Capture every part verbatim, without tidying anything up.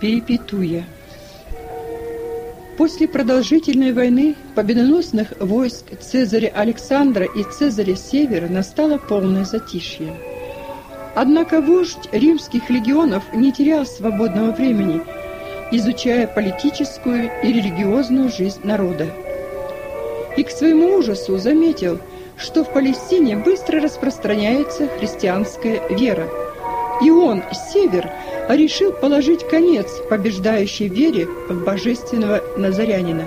Перепетуя. После продолжительной войны победоносных войск Цезаря Александра и Цезаря Севера настало полное затишье. Однако вождь римских легионов не терял свободного времени, изучая политическую и религиозную жизнь народа. И к своему ужасу заметил, что в Палестине быстро распространяется христианская вера. И он, Север, решил положить конец побеждающей вере в божественного Назарянина.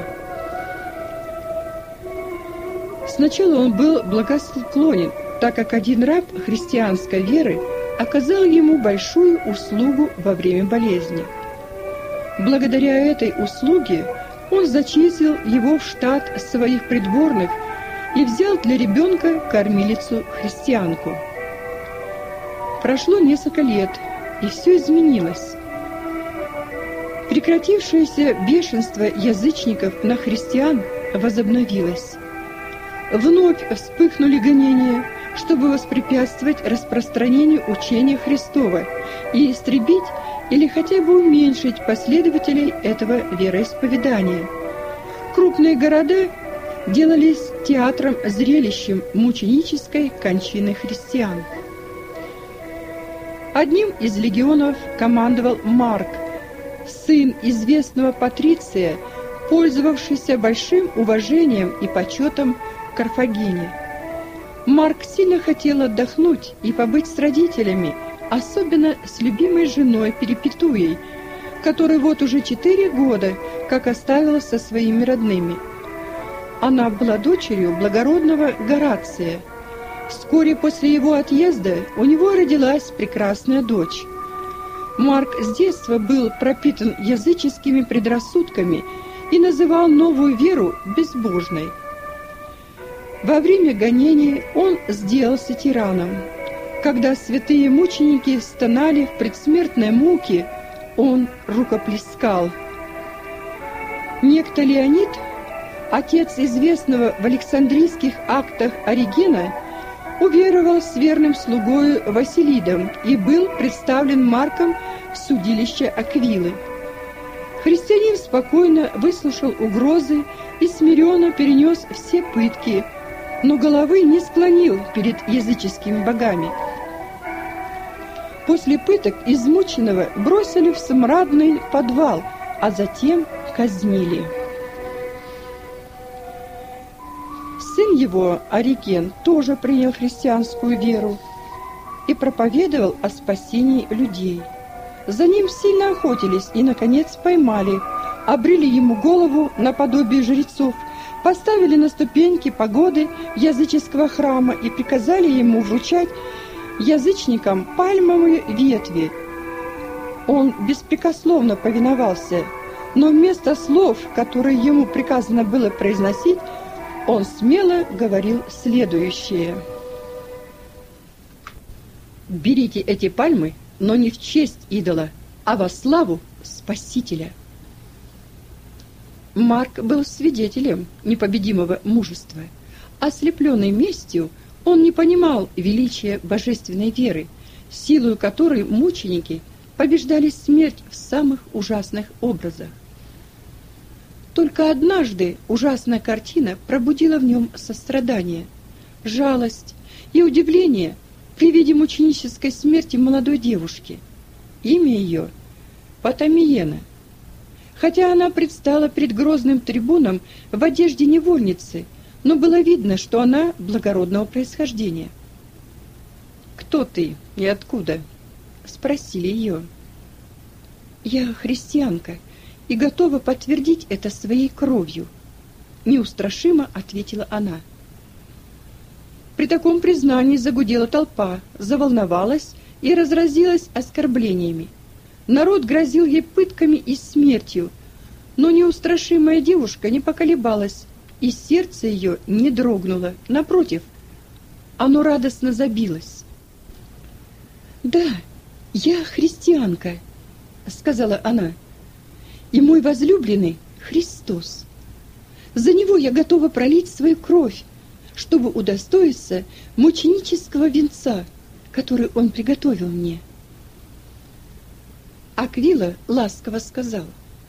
Сначала он был благосклонен, так как один раб христианской веры оказал ему большую услугу во время болезни. Благодаря этой услуге он зачислил его в штат своих придворных и взял для ребенка кормилицу-христианку. Прошло несколько лет, и все изменилось. Прекратившееся бешенство язычников на христиан возобновилось. Вновь вспыхнули гонения, чтобы воспрепятствовать распространению учения Христова и истребить или хотя бы уменьшить последователей этого вероисповедания. Крупные города делались театром-зрелищем мученической кончины христиан. Одним из легионов командовал Марк, сын известного патриция, пользовавшийся большим уважением и почетом в Карфагене. Марк сильно хотел отдохнуть и побыть с родителями, особенно с любимой женой Перепетуей, которую вот уже четыре года как оставила со своими родными. Она была дочерью благородного Горация. Вскоре после его отъезда у него родилась прекрасная дочь. Марк с детства был пропитан языческими предрассудками и называл новую веру безбожной. Во время гонений он сделался тираном. Когда святые мученики стонали в предсмертной муке, он рукоплескал. Некто Леонид, отец известного в Александрийских актах Оригена, уверовал с верным слугою Василидом и был представлен Марком в судилище Аквилы. Христианин спокойно выслушал угрозы и смиренно перенес все пытки, но головы не склонил перед языческими богами. После пыток измученного бросили в смрадный подвал, а затем казнили. Сын его, Ориген, тоже принял христианскую веру и проповедовал о спасении людей. За ним сильно охотились и, наконец, поймали, обрили ему голову наподобие жрецов, поставили на ступеньки пагоды языческого храма и приказали ему вручать язычникам пальмовые ветви. Он беспрекословно повиновался, но вместо слов, которые ему приказано было произносить, он смело говорил следующее: «Берите эти пальмы, но не в честь идола, а во славу Спасителя». Марк был свидетелем непобедимого мужества. Ослепленный местью, он не понимал величия божественной веры, силою которой мученики побеждали смерть в самых ужасных образах. Только однажды ужасная картина пробудила в нем сострадание, жалость и удивление при виде мученической смерти молодой девушки. Имя ее — Патомиена. Хотя она предстала перед грозным трибуном в одежде невольницы, но было видно, что она благородного происхождения. «Кто ты и откуда?» — спросили ее. «Я христианка и готова подтвердить это своей кровью», — неустрашимо ответила она. При таком признании загудела толпа, заволновалась и разразилась оскорблениями. Народ грозил ей пытками и смертью, но неустрашимая девушка не поколебалась, и сердце ее не дрогнуло. Напротив, оно радостно забилось. «Да, я христианка», — сказала она, — «и мой возлюбленный Христос. За него я готова пролить свою кровь, чтобы удостоиться мученического венца, который он приготовил мне». Аквила ласково сказал: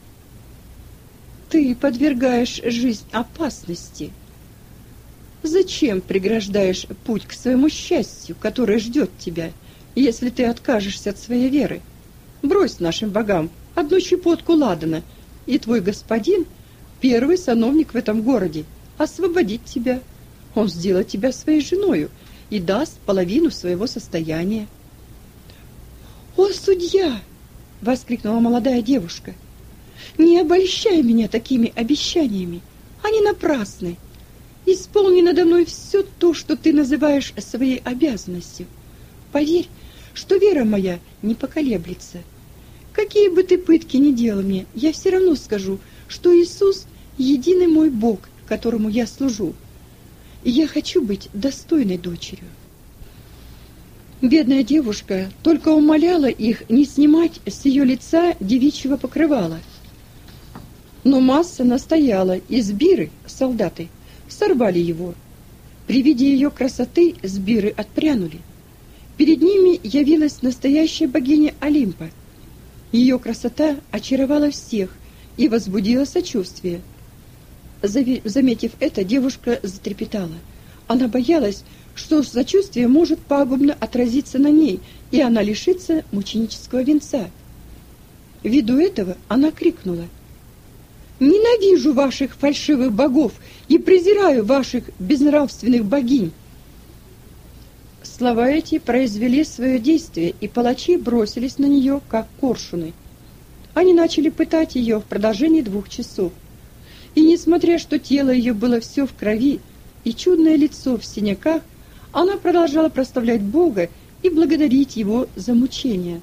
«Ты подвергаешь жизнь опасности. Зачем преграждаешь путь к своему счастью, которое ждет тебя, если ты откажешься от своей веры? Брось нашим богам одну щепотку ладана, и твой господин, первый сановник в этом городе, освободит тебя. Он сделает тебя своей женою и даст половину своего состояния». «О, судья!» — воскликнула молодая девушка. «Не обольщай меня такими обещаниями, они напрасны. Исполни надо мной все то, что ты называешь своей обязанностью. Поверь, что вера моя не поколеблется. Какие бы ты пытки ни делал мне, я все равно скажу, что Иисус — единый мой Бог, которому я служу. И я хочу быть достойной дочерью». Бедная девушка только умоляла их не снимать с ее лица девичьего покрывала. Но масса настояла, и сбиры, солдаты, сорвали его. При виде ее красоты сбиры отпрянули. Перед ними явилась настоящая богиня Олимпа. Ее красота очаровала всех и возбудила сочувствие. Заметив это, девушка затрепетала. Она боялась, что сочувствие может пагубно отразиться на ней, и она лишится мученического венца. Ввиду этого она крикнула: «Ненавижу ваших фальшивых богов и презираю ваших безнравственных богинь!» Слова эти произвели свое действие, и палачи бросились на нее, как коршуны. Они начали пытать ее в продолжении двух часов. И несмотря, что тело ее было все в крови и чудное лицо в синяках, она продолжала прославлять Бога и благодарить Его за мучения.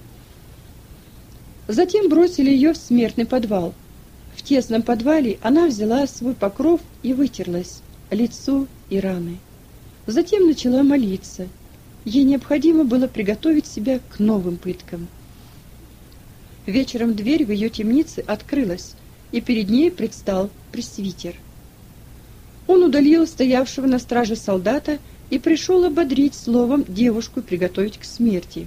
Затем бросили ее в смертный подвал. В тесном подвале она взяла свой покров и вытерлась, лицо и раны. Затем начала молиться. Ей необходимо было приготовить себя к новым пыткам. Вечером дверь в ее темнице открылась, и перед ней предстал пресвитер. Он удалил стоявшего на страже солдата и пришел ободрить словом девушку и приготовить к смерти.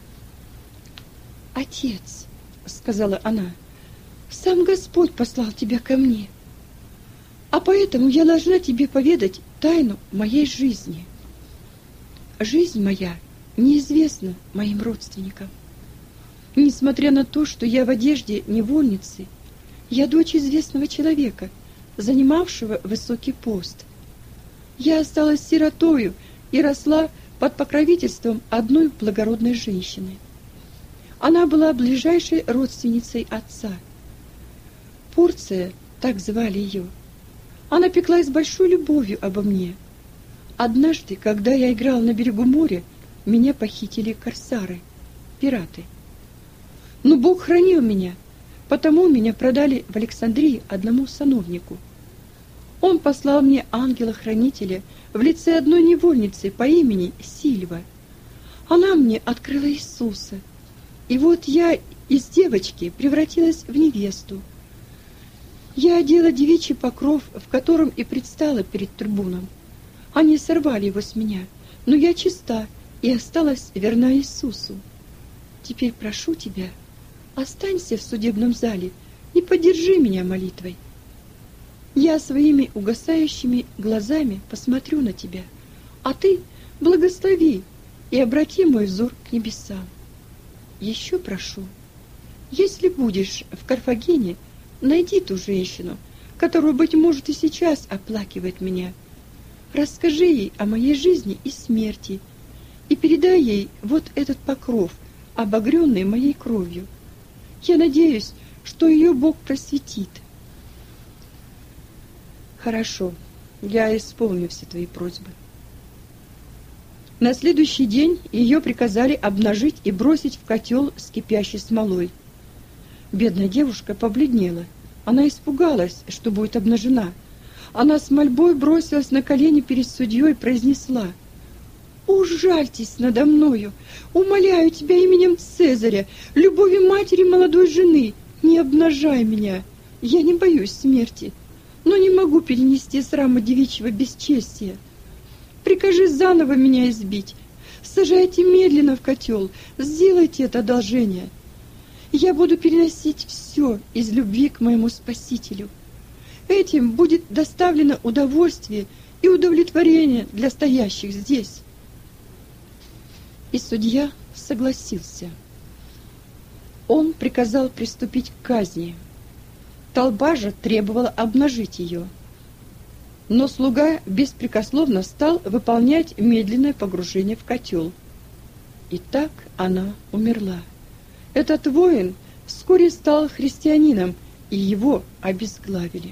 «Отец», — сказала она, — «сам Господь послал тебя ко мне, а поэтому я должна тебе поведать тайну моей жизни. Жизнь моя неизвестна моим родственникам. Несмотря на то, что я в одежде невольницы, я дочь известного человека, занимавшего высокий пост. Я осталась сиротою и росла под покровительством одной благородной женщины. Она была ближайшей родственницей отца. Порция, так звали ее. Она пеклась с большой любовью обо мне. Однажды, когда я играл на берегу моря, меня похитили корсары, пираты. Но Бог хранил меня, потому меня продали в Александрии одному сановнику. Он послал мне ангела-хранителя в лице одной невольницы по имени Сильва. Она мне открыла Иисуса. И вот я из девочки превратилась в невесту. Я одела девичий покров, в котором и предстала перед трибуном. Они сорвали его с меня, но я чиста и осталась верна Иисусу. Теперь прошу тебя, останься в судебном зале и поддержи меня молитвой. Я своими угасающими глазами посмотрю на тебя, а ты благослови и обрати мой взор к небесам. Еще прошу, если будешь в Карфагене, найди ту женщину, которую, быть может, и сейчас оплакивает меня. Расскажи ей о моей жизни и смерти и передай ей вот этот покров, обогренный моей кровью. Я надеюсь, что ее Бог просветит. Хорошо, я исполню все твои просьбы. На следующий день ее приказали обнажить и бросить в котел с кипящей смолой. Бедная девушка побледнела. Она испугалась, что будет обнажена. Она с мольбой бросилась на колени перед судьей и произнесла: «Ужальтесь надо мною! Умоляю тебя именем Цезаря, любовью матери молодой жены, не обнажай меня! Я не боюсь смерти, но не могу перенести срама девичьего бесчестия. Прикажи заново меня избить, сажайте медленно в котел, сделайте это одолжение. Я буду переносить все из любви к моему Спасителю. Этим будет доставлено удовольствие и удовлетворение для стоящих здесь. И судья согласился. Он приказал приступить к казни. Толпа же требовала обнажить ее. Но слуга беспрекословно стал выполнять медленное погружение в котел. И так она умерла. Этот воин вскоре стал христианином, и его обезглавили.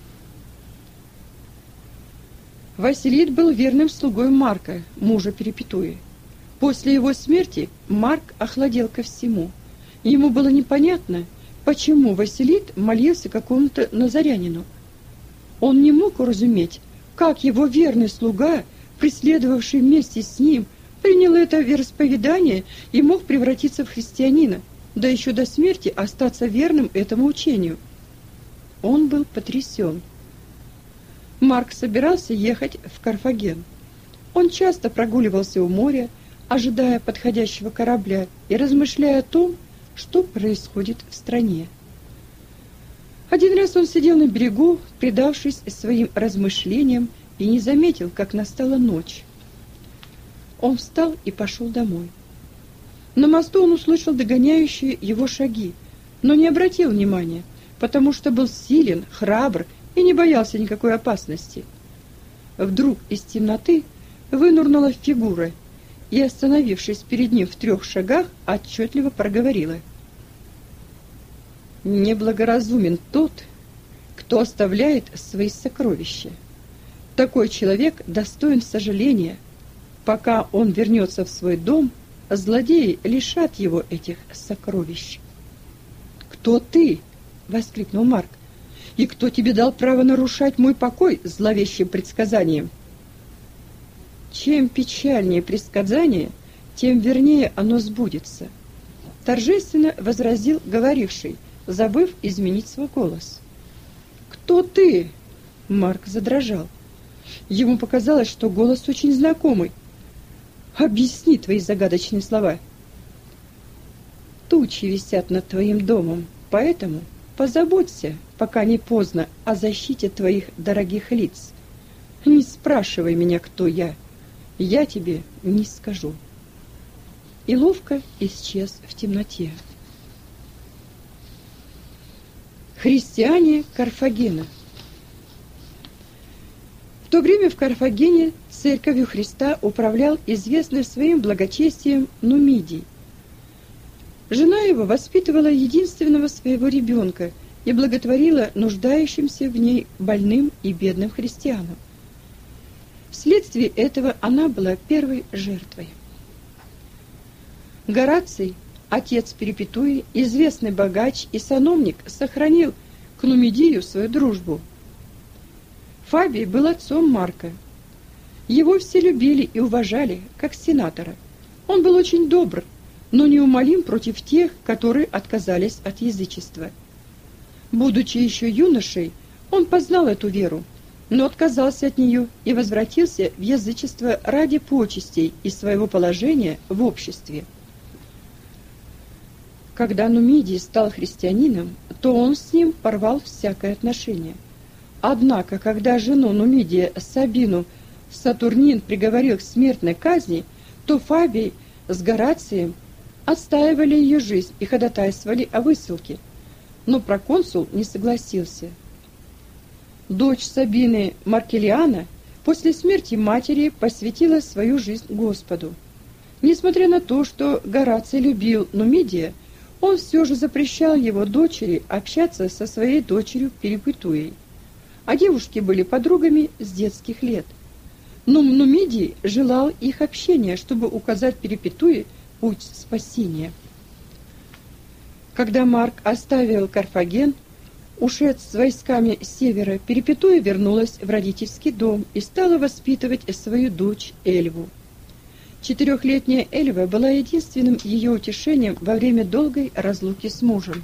Василит был верным слугой Марка, мужа Перепетуи. После его смерти Марк охладел ко всему. Ему было непонятно, почему Василит молился какому-то назарянину. Он не мог уразуметь, как его верный слуга, преследовавший вместе с ним, принял это вероисповедание и мог превратиться в христианина, да еще до смерти остаться верным этому учению. Он был потрясен. Марк собирался ехать в Карфаген. Он часто прогуливался у моря, ожидая подходящего корабля и размышляя о том, что происходит в стране. Один раз он сидел на берегу, предавшись своим размышлениям, и не заметил, как настала ночь. Он встал и пошел домой. На мосту он услышал догоняющие его шаги, но не обратил внимания, потому что был силен, храбр и не боялся никакой опасности. Вдруг из темноты вынырнула фигура и, остановившись перед ним в трех шагах, отчетливо проговорила: «Неблагоразумен тот, кто оставляет свои сокровища. Такой человек достоин сожаления. Пока он вернется в свой дом, злодеи лишат его этих сокровищ». «Кто ты?» — воскликнул Марк. «И кто тебе дал право нарушать мой покой зловещим предсказанием?» «Чем печальнее предсказание, тем вернее оно сбудется», — торжественно возразил говоривший, забыв изменить свой голос. «Кто ты?» — Марк задрожал. Ему показалось, что голос очень знакомый. «Объясни твои загадочные слова». «Тучи висят над твоим домом, поэтому позаботься, пока не поздно, о защите твоих дорогих лиц. Не спрашивай меня, кто я. Я тебе не скажу». И ловко исчез в темноте. Христиане Карфагена. В то время в Карфагене церковью Христа управлял известный своим благочестием Нумидий. Жена его воспитывала единственного своего ребенка и благотворила нуждающимся в ней больным и бедным христианам. Вследствие этого она была первой жертвой. Гораций, отец Перепетуи, известный богач и сановник, сохранил к Нумидию свою дружбу. Фабий был отцом Марка. Его все любили и уважали, как сенатора. Он был очень добр, но неумолим против тех, которые отказались от язычества. Будучи еще юношей, он познал эту веру, но отказался от нее и возвратился в язычество ради почестей и своего положения в обществе. Когда Нумидий стал христианином, то он с ним порвал всякое отношение. Однако, когда жену Нумидия Сабину Сатурнин приговорил к смертной казни, то Фабий с Горацием отстаивали ее жизнь и ходатайствовали о высылке, но проконсул не согласился. Дочь Сабины Маркелиана после смерти матери посвятила свою жизнь Господу. Несмотря на то, что Гораций любил Нумидия, он все же запрещал его дочери общаться со своей дочерью Перепетуей, а девушки были подругами с детских лет. Но Нумидий желал их общения, чтобы указать Перепетуе путь спасения. Когда Марк оставил Карфаген, ушед с войсками с севера, Перепетуя вернулась в родительский дом и стала воспитывать свою дочь Эльву. Четырехлетняя Эльва была единственным ее утешением во время долгой разлуки с мужем.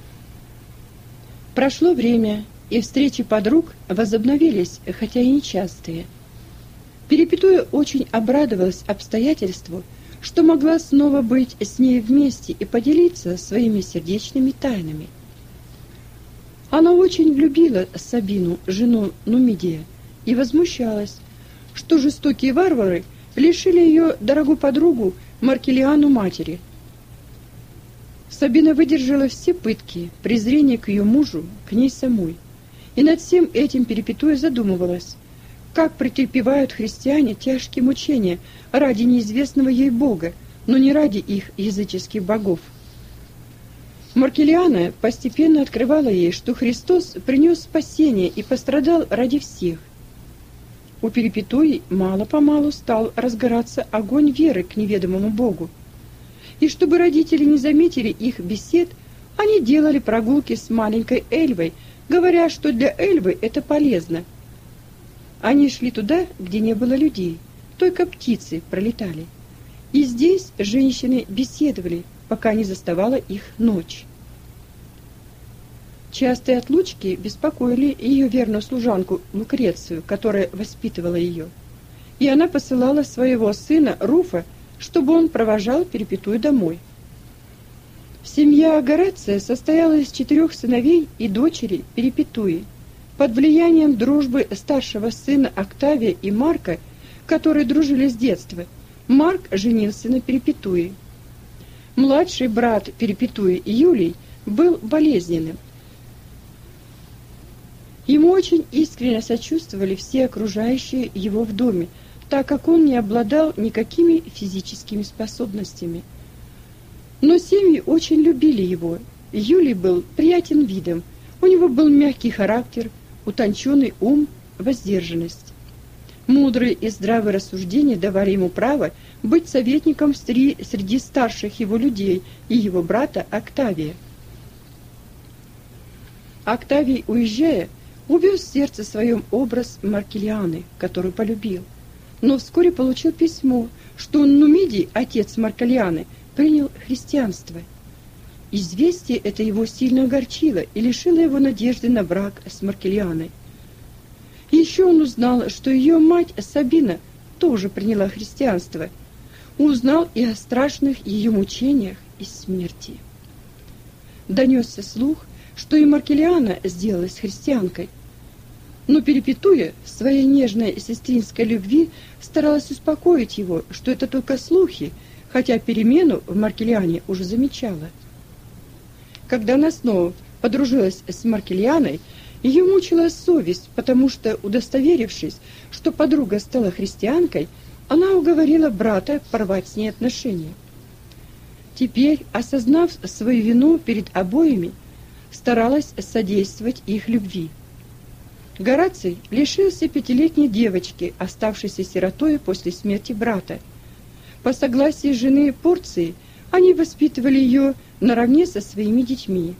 Прошло время, и встречи подруг возобновились, хотя и нечастые. Перепетуя очень обрадовалась обстоятельству, что могла снова быть с ней вместе и поделиться своими сердечными тайнами. Она очень любила Сабину, жену Нумидия, и возмущалась, что жестокие варвары лишили ее дорогую подругу Маркелиану матери. Сабина выдержала все пытки, презрение к ее мужу, к ней самой, и над всем этим Перепетуя задумывалась, как претерпевают христиане тяжкие мучения ради неизвестного ей Бога, но не ради их языческих богов. Маркелиана постепенно открывала ей, что Христос принес спасение и пострадал ради всех. У Перепетуи мало-помалу стал разгораться огонь веры к неведомому Богу. И чтобы родители не заметили их бесед, они делали прогулки с маленькой Эльвой, говоря, что для Эльвы это полезно. Они шли туда, где не было людей, только птицы пролетали. И здесь женщины беседовали, пока не заставала их ночь. Частые отлучки беспокоили ее верную служанку Лукрецию, которая воспитывала ее. И она посылала своего сына Руфа, чтобы он провожал Перепетую домой. Семья Горация состояла из четырех сыновей и дочери Перепетуи. Под влиянием дружбы старшего сына Октавия и Марка, которые дружили с детства, Марк женился на Перепетуи. Младший брат Перепетуи, Юлий, был болезненным. Ему очень искренне сочувствовали все окружающие его в доме, так как он не обладал никакими физическими способностями. Но семьи очень любили его. Юлий был приятен видом, у него был мягкий характер, утонченный ум, воздержанность. Мудрые и здравые рассуждения давали ему право быть советником среди старших его людей и его брата Октавия. Октавий, уезжая, увез в сердце своем образ Маркелианы, которую полюбил, но вскоре получил письмо, что Нумидий, отец Маркелианы, принял христианство. Известие это его сильно огорчило и лишило его надежды на брак с Маркелианой. Еще он узнал, что ее мать Сабина тоже приняла христианство. Узнал и о страшных ее мучениях и смерти. Донесся слух, что и Маркелиана сделалась христианкой. Но Перепетуя в своей нежной сестринской любви старалась успокоить его, что это только слухи, хотя перемену в Маркелиане уже замечала. Когда она снова подружилась с Маркелианой, ее мучила совесть, потому что, удостоверившись, что подруга стала христианкой, она уговорила брата порвать с ней отношения. Теперь, осознав свою вину перед обоими, старалась содействовать их любви. Гораций лишился пятилетней девочки, оставшейся сиротой после смерти брата. По согласию жены Порции, они воспитывали ее наравне со своими детьми.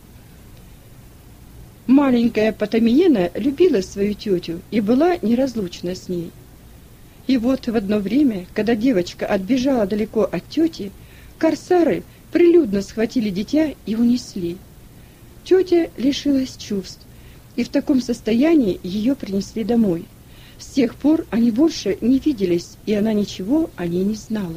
Маленькая Потамиена любила свою тетю и была неразлучна с ней. И вот в одно время, когда девочка отбежала далеко от тети, корсары прилюдно схватили дитя и унесли. Тетя лишилась чувств, и в таком состоянии ее принесли домой. С тех пор они больше не виделись, и она ничего о ней не знала.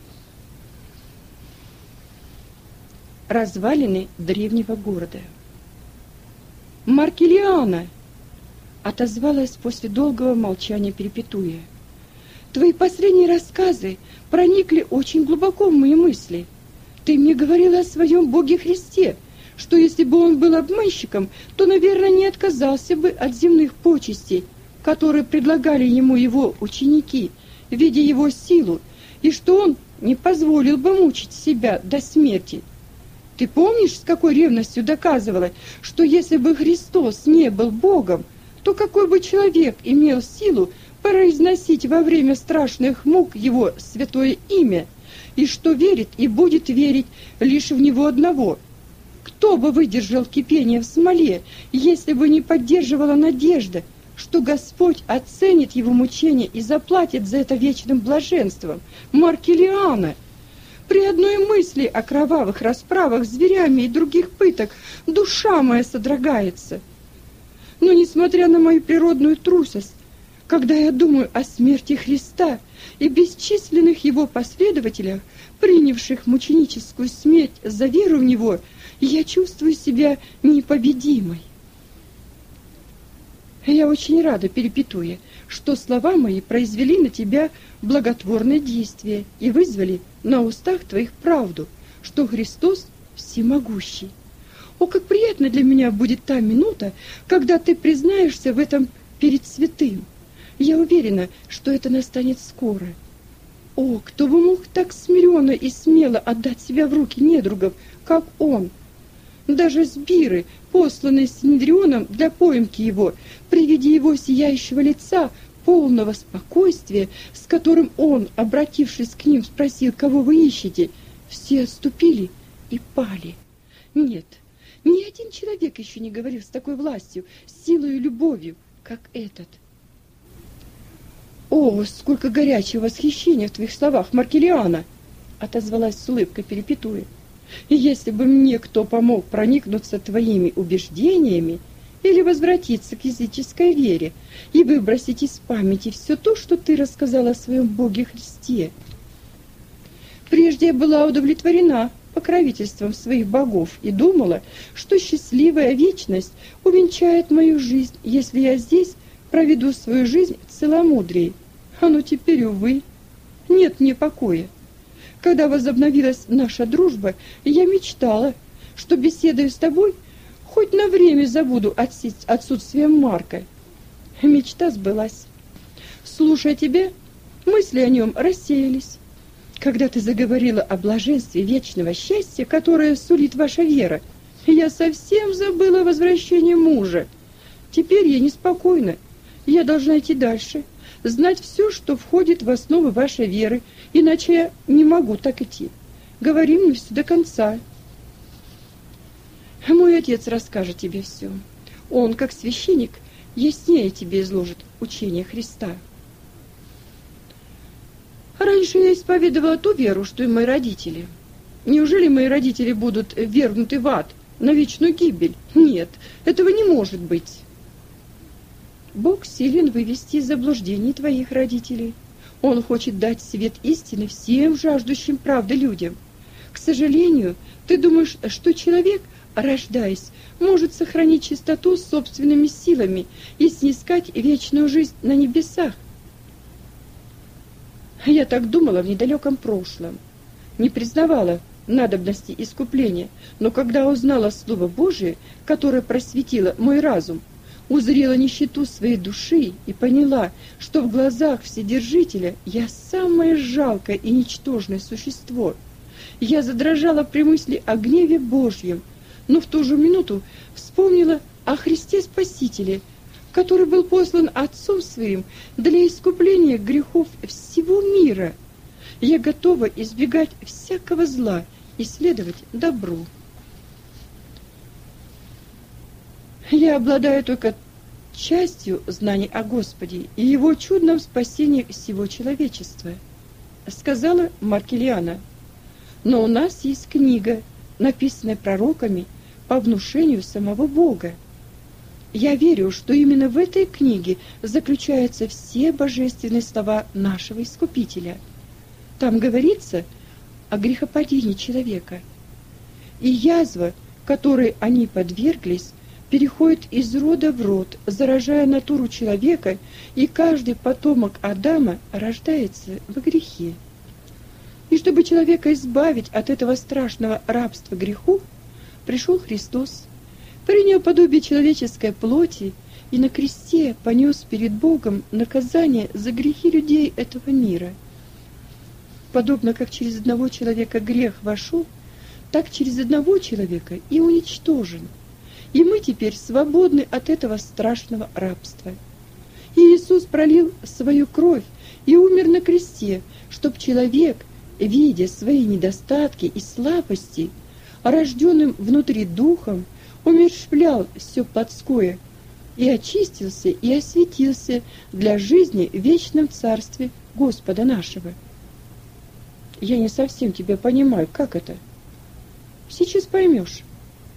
Развалины древнего города. «Маркелиана!» — отозвалась после долгого молчания Перепетуя. «Твои последние рассказы проникли очень глубоко в мои мысли. Ты мне говорила о своем Боге Христе, что если бы он был обманщиком, то, наверное, не отказался бы от земных почестей, которые предлагали ему его ученики, видя его силу, и что он не позволил бы мучить себя до смерти. Ты помнишь, с какой ревностью доказывала, что если бы Христос не был Богом, то какой бы человек имел силу произносить во время страшных мук его святое имя, и что верит и будет верить лишь в него одного? Кто бы выдержал кипение в смоле, если бы не поддерживала надежда, что Господь оценит его мучения и заплатит за это вечным блаженством? Маркелиана! При одной мысли о кровавых расправах с зверями и других пыток душа моя содрогается. Но, несмотря на мою природную трусость, Когда я думаю о смерти Христа и бесчисленных его последователях, принявших мученическую смерть за веру в него, я чувствую себя непобедимой. Я очень рада, Перепетуя, что слова мои произвели на тебя благотворное действие и вызвали на устах твоих правду, что Христос всемогущий. О, как приятно для меня будет та минута, когда ты признаешься в этом перед святым. Я уверена, что это настанет скоро. О, кто бы мог так смиренно и смело отдать себя в руки недругов, как он? Даже сбиры, посланные Синедрионом для поимки его, при виде его сияющего лица, полного спокойствия, с которым он, обратившись к ним, спросил, кого вы ищете, все отступили и пали. Нет, ни один человек еще не говорил с такой властью, силой и любовью, как этот. «О, сколько горячего восхищения в твоих словах, Маркелиана!» — отозвалась с улыбкой Перепетуя. «И если бы мне кто помог проникнуться твоими убеждениями или возвратиться к языческой вере и выбросить из памяти все то, что ты рассказала о своем Боге Христе. Прежде я была удовлетворена покровительством своих богов и думала, что счастливая вечность увенчает мою жизнь, если я здесь проведу свою жизнь в целомудрии. А ну теперь, увы, нет мне покоя. Когда возобновилась наша дружба, я мечтала, что, беседуя с тобой, хоть на время забуду отсутствие Марка. Мечта сбылась. Слушая тебя, мысли о нем рассеялись. Когда ты заговорила о блаженстве вечного счастья, которое сулит ваша вера, я совсем забыла о возвращении мужа. Теперь я неспокойна. Я должна идти дальше, знать все, что входит в основу вашей веры, иначе я не могу так идти. Говори мне все до конца. Мой отец расскажет тебе все. Он, как священник, яснее тебе изложит учение Христа. Раньше я исповедовала ту веру, что и мои родители. Неужели мои родители будут ввергнуты в ад, на вечную гибель? Нет, этого не может быть. Бог силен вывести из заблуждений твоих родителей. Он хочет дать свет истины всем жаждущим правды людям. К сожалению, ты думаешь, что человек, рождаясь, может сохранить чистоту собственными силами и снискать вечную жизнь на небесах. Я так думала в недалеком прошлом, не признавала надобности искупления, но когда узнала Слово Божие, которое просветило мой разум, узрела нищету своей души и поняла, что в глазах Вседержителя я самое жалкое и ничтожное существо. Я задрожала при мысли о гневе Божьем, но в ту же минуту вспомнила о Христе Спасителе, который был послан Отцом Своим для искупления грехов всего мира. Я готова избегать всякого зла и следовать добру. Я обладаю только частью знаний о Господе и Его чудном спасении всего человечества, сказала Маркелиана. Но у нас есть книга, написанная пророками по внушению самого Бога. Я верю, что именно в этой книге заключаются все божественные слова нашего Искупителя. Там говорится о грехопадении человека. И язва, которой они подверглись, переходит из рода в род, заражая натуру человека, и каждый потомок Адама рождается в грехе. И чтобы человека избавить от этого страшного рабства греху, пришел Христос, принял подобие человеческой плоти и на кресте понес перед Богом наказание за грехи людей этого мира. Подобно как через одного человека грех вошел, так через одного человека и уничтожен. И мы теперь свободны от этого страшного рабства. И Иисус пролил свою кровь и умер на кресте, чтоб человек, видя свои недостатки и слабости, рожденным внутри духом, умерщвлял все плотское и очистился и осветился для жизни в вечном царстве Господа нашего. Я не совсем тебя понимаю, как это? Сейчас поймешь.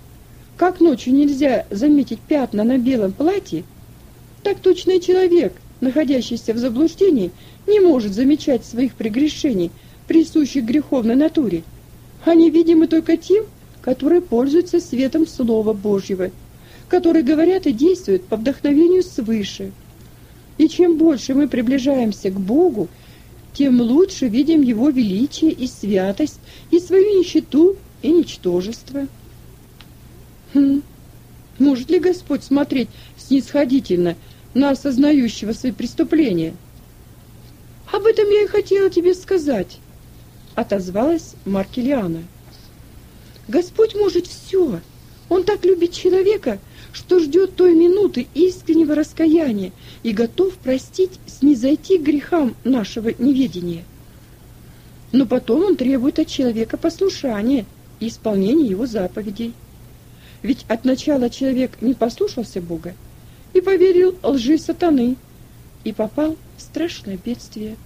Как ночью нельзя заметить пятна на белом платье, так точно и человек находящийся в заблуждении, не может замечать своих прегрешений, присущих греховной натуре. Они видимы только тем, которые пользуются светом Слова Божьего, которые говорят и действуют по вдохновению свыше. И чем больше мы приближаемся к Богу, тем лучше видим Его величие и святость, и свою нищету и ничтожество. Хм. Может ли Господь смотреть снисходительно на осознающего свои преступления? Об этом я и хотела тебе сказать, отозвалась Маркелиана. Господь может все. Он так любит человека, что ждет той минуты искреннего раскаяния и готов простить, снизойти к грехам нашего неведения. Но потом он требует от человека послушания и исполнения его заповедей. Ведь от начала человек не послушался Бога и поверил лжи сатаны и попал в страшное бедствие.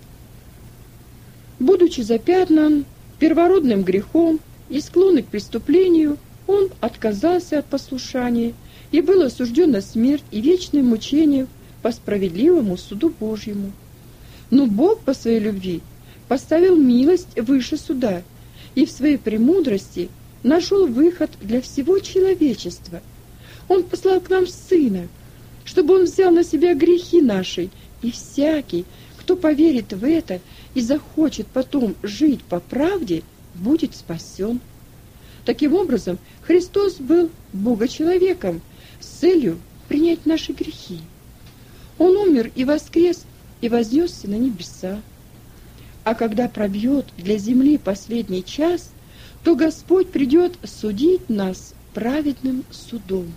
Будучи запятнан первородным грехом и склонный к преступлению, он отказался от послушания и был осужден на смерть и вечное мучение по справедливому суду Божьему. Но Бог по своей любви поставил милость выше суда и в своей премудрости нашел выход для всего человечества. Он послал к нам Сына, чтобы Он взял на себя грехи наши, и всякий, кто поверит в это и захочет потом жить по правде, будет спасен. Таким образом, Христос был Бога-человеком с целью принять наши грехи. Он умер и воскрес, и вознесся на небеса. А когда пробьет для земли последний час, то Господь придет судить нас праведным судом.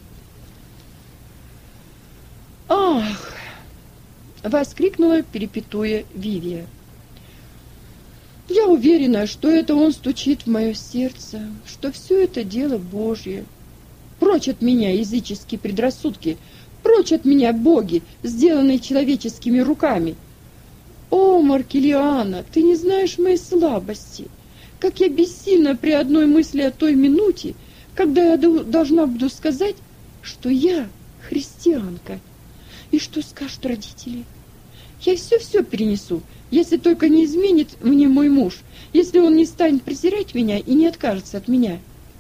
«Ах!» — воскликнула перепетуя Вивия. «Я уверена, что это Он стучит в мое сердце, что все это дело Божье. Прочь от меня языческие предрассудки, прочь от меня боги, сделанные человеческими руками. О, Маркелиана, ты не знаешь моей слабости, как я бессильна при одной мысли о той минуте, когда я должна буду сказать, что я христианка. И что скажут родители? Я все-все перенесу, если только не изменит мне мой муж, если он не станет презирать меня и не откажется от меня».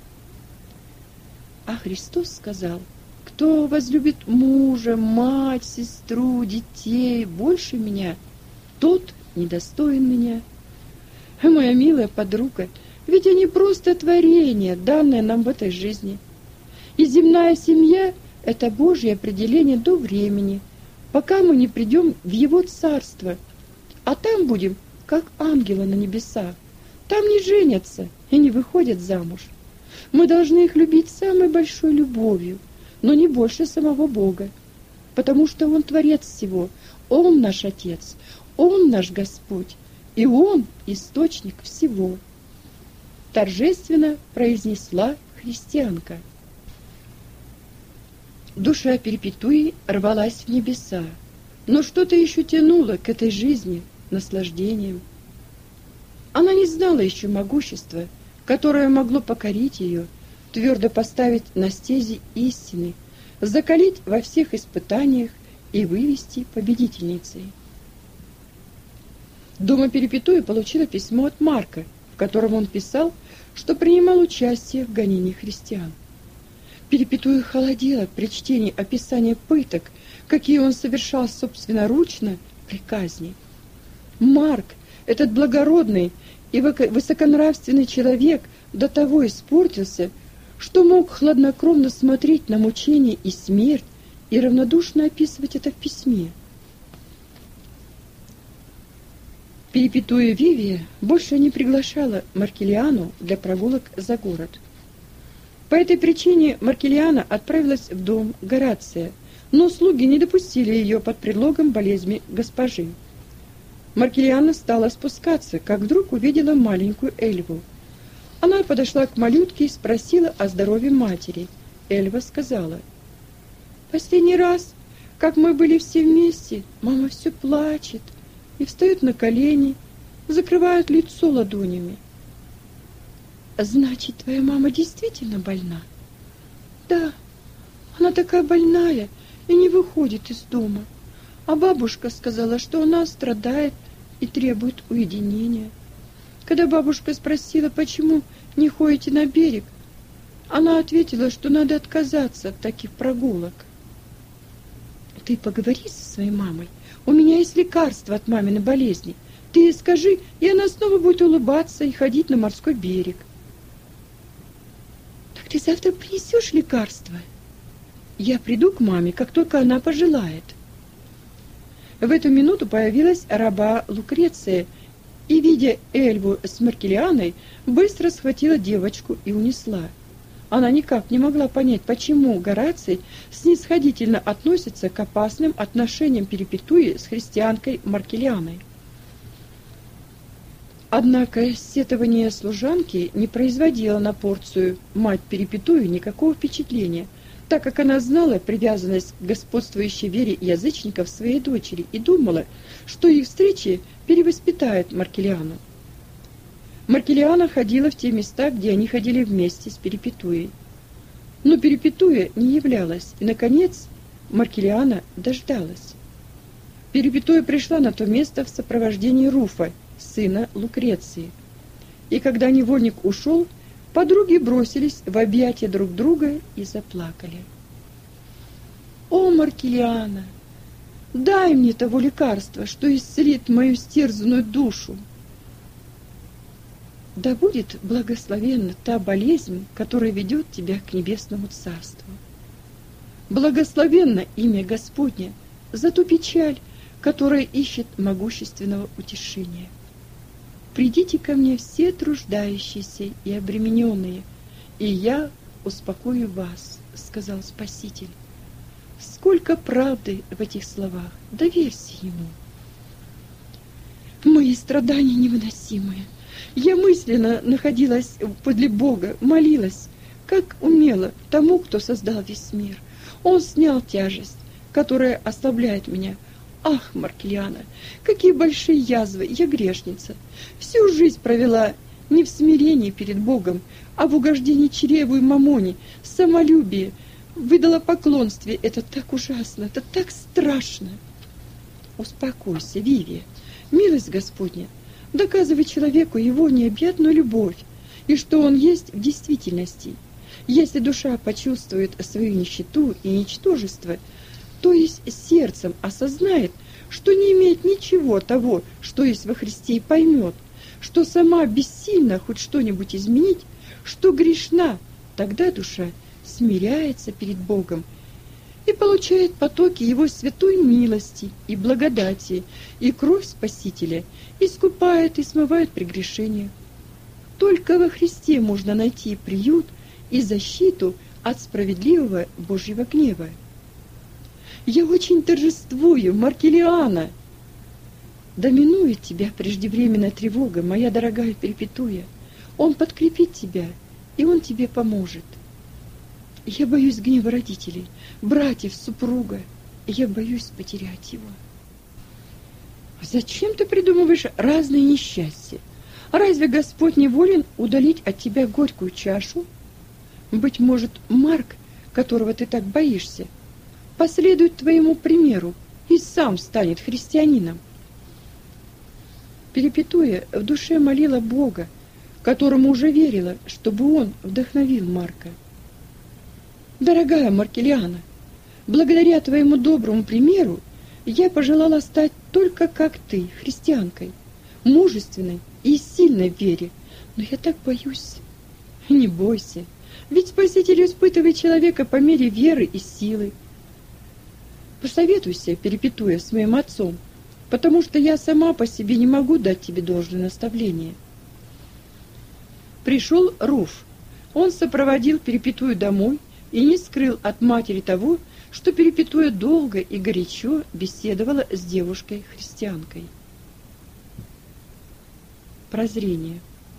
А Христос сказал: «Кто возлюбит мужа, мать, сестру, детей больше меня, тот недостоин меня». Моя милая подруга, ведь они просто творение, данное нам в этой жизни. И земная семья — это Божье определение до времени, пока мы не придем в Его Царство, а там будем, как ангелы на небесах. Там не женятся и не выходят замуж. Мы должны их любить самой большой любовью, но не больше самого Бога, потому что Он Творец всего, Он наш Отец, Он наш Господь, и Он источник всего. Торжественно произнесла христианка. Душа Перпетуи рвалась в небеса, но что-то еще тянуло к этой жизни, наслаждением. Она не знала еще могущества, которое могло покорить ее, твердо поставить на стези истины, закалить во всех испытаниях и вывести победительницей. Дома Перпетуи получила письмо от Марка, в котором он писал, что принимал участие в гонении христиан. Перпетуя холодела при чтении описания пыток, какие он совершал собственноручно при казни. Марк, этот благородный и высоконравственный человек, до того испортился, что мог хладнокровно смотреть на мучения и смерть и равнодушно описывать это в письме. Перпетуя Вивия больше не приглашала Маркелиану для прогулок за город. По этой причине Маркелиана отправилась в дом Горация, но слуги не допустили ее под предлогом болезни госпожи. Маркелиана стала спускаться, как вдруг увидела маленькую Эльву. Она подошла к малютке и спросила о здоровье матери. Эльва сказала: «Последний раз, как мы были все вместе, мама все плачет и встает на колени, закрывает лицо ладонями». «Значит, твоя мама действительно больна?» «Да, она такая больная и не выходит из дома. А бабушка сказала, что она страдает и требует уединения. Когда бабушка спросила, почему не ходите на берег, она ответила, что надо отказаться от таких прогулок. Ты поговори со своей мамой. У меня есть лекарство от маминой болезни. Ты ей скажи, и она снова будет улыбаться и ходить на морской берег. Так ты завтра принесешь лекарство? Я приду к маме, как только она пожелает. В эту минуту появилась раба Лукреция и, видя Эльву с Маркелианой, быстро схватила девочку и унесла. Она никак не могла понять, почему Гораций снисходительно относится к опасным отношениям Перепетуи с христианкой Маркелианой. Однако сетование служанки не производило на порцию мать Перепетую никакого впечатления, так как она знала привязанность к господствующей вере язычников своей дочери и думала, что их встречи перевоспитают Маркелиану. Маркелиана ходила в те места, где они ходили вместе с Перепетуей. Но Перепетуя не являлась, и, наконец, Маркелиана дождалась. Перепетуя пришла на то место в сопровождении Руфа, сына Лукреции. И когда невольник ушел, подруги бросились в объятия друг друга и заплакали. «О, Маркелиана, дай мне того лекарства, что исцелит мою стерзанную душу!» Да будет благословенна та болезнь, которая ведет тебя к небесному царству. Благословенно имя Господне за ту печаль, которая ищет могущественного утешения. Придите ко мне все труждающиеся и обремененные, и я успокою вас, сказал Спаситель. Сколько правды в этих словах, доверься ему. Мои страдания невыносимые. Я мысленно находилась подле Бога, молилась, как умела, тому, кто создал весь мир. Он снял тяжесть, которая ослабляет меня. Ах, Маркелиана, какие большие язвы, я грешница. Всю жизнь провела не в смирении перед Богом, а в угождении чреву и мамоне, самолюбие. Выдала поклонстве. Это так ужасно, это так страшно. Успокойся, Вивия, милость Господня доказывает человеку его необъятную любовь, и что он есть в действительности. Если душа почувствует свою нищету и ничтожество, то есть сердцем осознает, что не имеет ничего того, что есть во Христе, и поймет, что сама бессильна хоть что-нибудь изменить, что грешна, тогда душа смиряется перед Богом и получает потоки Его святой милости и благодати, и кровь Спасителя искупает и смывает прегрешения. Только во Христе можно найти приют и защиту от справедливого Божьего гнева. Я очень торжествую, Маркелиана! Доминует тебя преждевременная тревога, моя дорогая Перепетуя. Он подкрепит тебя, и он тебе поможет. Я боюсь гнева родителей, братьев, супруга. Я боюсь потерять его. Зачем ты придумываешь разные несчастья? Разве Господь не волен удалить от тебя горькую чашу? Быть может, Марк, которого ты так боишься, последует твоему примеру и сам станет христианином. Перепетуя, в душе молила Бога, которому уже верила, чтобы он вдохновил Марка. Дорогая Маркелиана, благодаря твоему доброму примеру я пожелала стать только как ты, христианкой, мужественной и сильной в вере. Но я так боюсь. Не бойся, ведь Спаситель испытывает человека по мере веры и силы. Посоветуйся, Перепетуя, с моим отцом, потому что я сама по себе не могу дать тебе должное наставление. Пришел Руф. Он сопроводил Перепетую домой и не скрыл от матери того, что Перепетуя долго и горячо беседовала с девушкой-христианкой. Прозрение.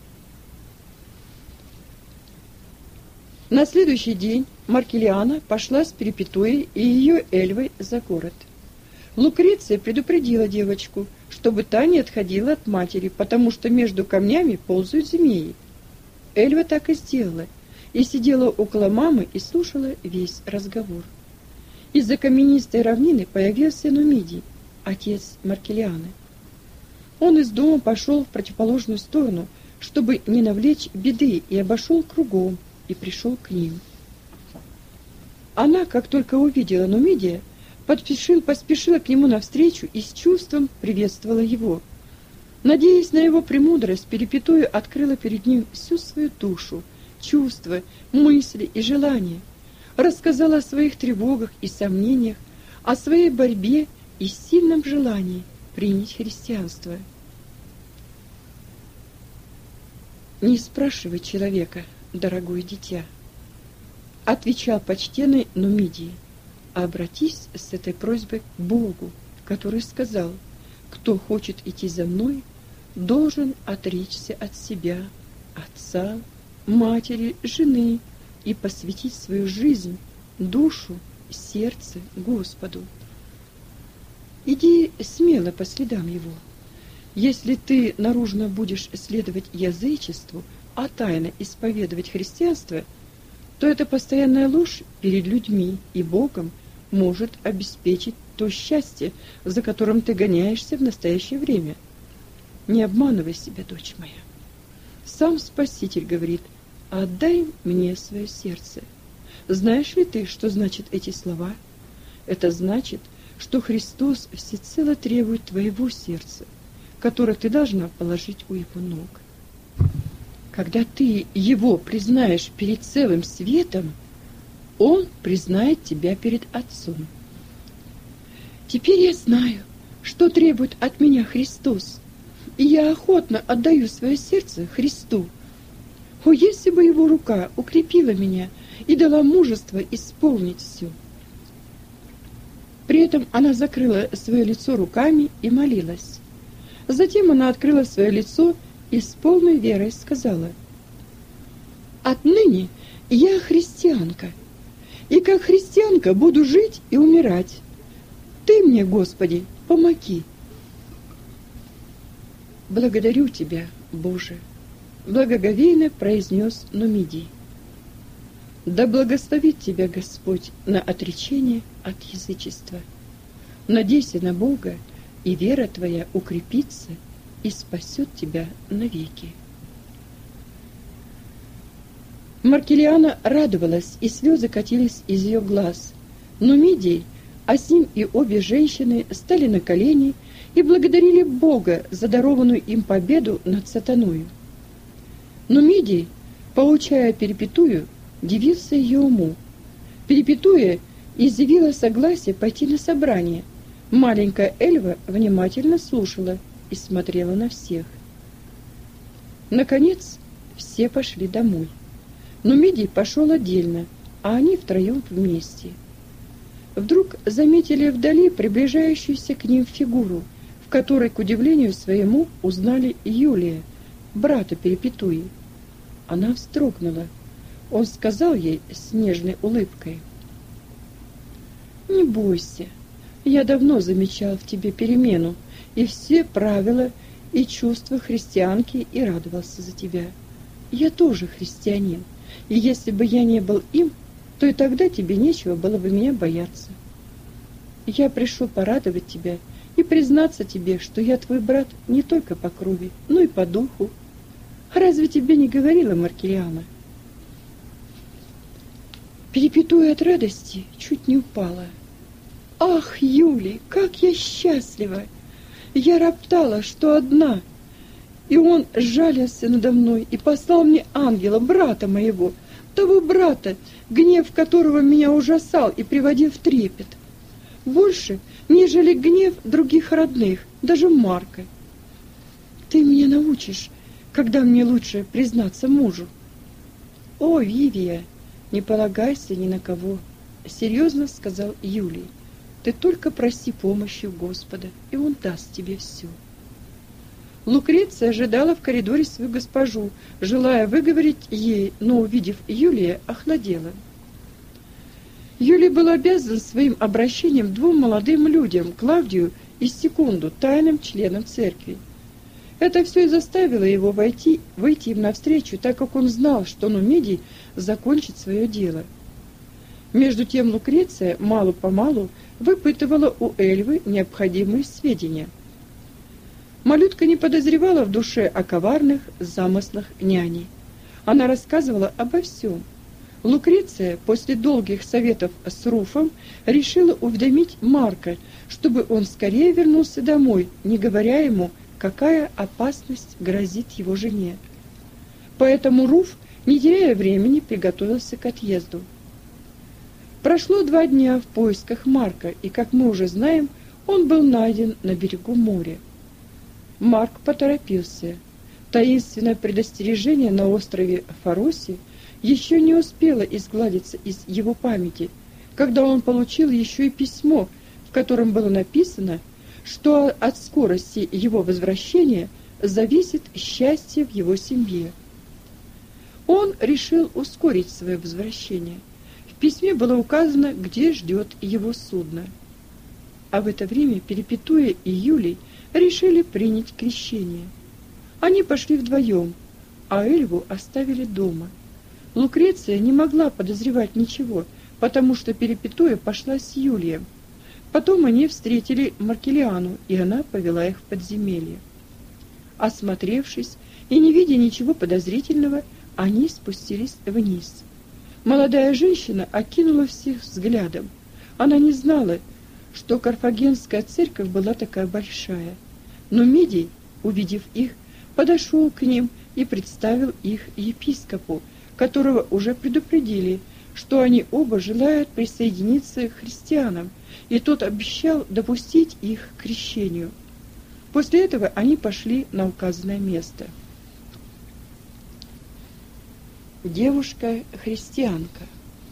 На следующий день Маркелиана пошла с Перепетуей и ее Эльвой за город. Лукреция предупредила девочку, чтобы та не отходила от матери, потому что между камнями ползают змеи. Эльва так и сделала, и сидела около мамы и слушала весь разговор. Из-за каменистой равнины появился Нумидий отец Маркелианы. Он из дома пошел в противоположную сторону, чтобы не навлечь беды, и обошел кругом, и пришел к ним. Она, как только увидела Нумидия, поспешил, поспешила к нему навстречу и с чувством приветствовала его. Надеясь на его премудрость, Перипетуя открыла перед ним всю свою душу, чувства, мысли и желания, рассказала о своих тревогах и сомнениях, о своей борьбе и сильном желании принять христианство. «Не спрашивай человека, дорогое дитя», — отвечал почтенный Нумидий, — «а обратись с этой просьбой к Богу, который сказал: кто хочет идти за мной, должен отречься от себя, отца, матери, жены и посвятить свою жизнь, душу, сердце Господу. Иди смело по следам его. Если ты наружно будешь следовать язычеству, а тайно исповедовать христианство, то эта постоянная ложь перед людьми и Богом может обеспечить то счастье, за которым ты гоняешься в настоящее время. Не обманывай себя, дочь моя. Сам Спаситель говорит: «Отдай мне свое сердце». Знаешь ли ты, что значат эти слова? Это значит, что Христос всецело требует твоего сердца, которое ты должна положить у его ног. Когда ты его признаешь перед целым светом, он признает тебя перед Отцом. Теперь я знаю, что требует от меня Христос, и я охотно отдаю свое сердце Христу. О, если бы его рука укрепила меня и дала мужество исполнить все. При этом она закрыла свое лицо руками и молилась. Затем она открыла свое лицо и с полной верой сказала: «Отныне я христианка, и как христианка буду жить и умирать. Ты мне, Господи, помоги». «Благодарю Тебя, Боже», — благоговейно произнес Нумидий. «Да благословит Тебя Господь на отречение от язычества. Надейся на Бога, и вера твоя укрепится и спасет тебя навеки». Маркелиана радовалась, и слезы катились из ее глаз. Нумидий, а с ним и обе женщины, стали на колени и благодарили Бога за дарованную им победу над сатаною. Нумидий, поучая Перипетую, дивился ее уму. Перипетуя изъявила согласие пойти на собрание. Маленькая Эльва внимательно слушала и смотрела на всех. Наконец, все пошли домой. Нумидий пошел отдельно, а они втроем вместе. Вдруг заметили вдали приближающуюся к ним фигуру, в которой, к удивлению своему, узнали Юлия, брата Перипетуи. Она вздрогнула. Он сказал ей с нежной улыбкой: «Не бойся, я давно замечал в тебе перемену, и все правила и чувства христианки, и радовался за тебя. Я тоже христианин, и если бы я не был им, то и тогда тебе нечего было бы меня бояться. Я пришел порадовать тебя и признаться тебе, что я твой брат не только по крови, но и по духу. Разве тебе не говорила Маркелиана?» Перипетуя от радости чуть не упала. «Ах, Юлий, как я счастлива! Я роптала, что одна, и он сжалился надо мной и послал мне ангела, брата моего, того брата, гнев которого меня ужасал и приводил в трепет. Больше, нежели гнев других родных, даже Марка. Ты меня научишь, когда мне лучше признаться мужу». «О, Вивия, не полагайся ни на кого», — серьезно сказал Юлий. «Ты только проси помощи у Господа, и Он даст тебе все». Лукреция ожидала в коридоре свою госпожу, желая выговорить ей, но, увидев Юлия, охладела. Юлий был обязан своим обращением двум молодым людям, Клавдию и Секунду, тайным членам церкви. Это все и заставило его войти, выйти им навстречу, так как он знал, что Нумидий закончит свое дело. Между тем Лукреция мало-помалу выпытывала у Эльвы необходимые сведения. Малютка не подозревала в душе о коварных замыслах няни. Она рассказывала обо всем. Лукреция после долгих советов с Руфом решила уведомить Марка, чтобы он скорее вернулся домой, не говоря ему, какая опасность грозит его жене. Поэтому Руф, не теряя времени, приготовился к отъезду. Прошло два дня в поисках Марка, и, как мы уже знаем, он был найден на берегу моря. Марк поторопился. Таинственное предостережение на острове Фаросе еще не успело изгладиться из его памяти, когда он получил еще и письмо, в котором было написано, что от скорости его возвращения зависит счастье в его семье. Он решил ускорить свое возвращение. В письме было указано, где ждет его судно. А в это время Перепетуя и Юлий решили принять крещение. Они пошли вдвоем, а Эльву оставили дома. Лукреция не могла подозревать ничего, потому что Перепетуя пошла с Юлием. Потом они встретили Маркелиану, и она повела их в подземелье. Осмотревшись и не видя ничего подозрительного, они спустились вниз. Молодая женщина окинула всех взглядом. Она не знала, что Карфагенская церковь была такая большая. Но Медий, увидев их, подошел к ним и представил их епископу, которого уже предупредили, что они оба желают присоединиться к христианам, и тот обещал допустить их к крещению. После этого они пошли на указанное место. Девушка-христианка.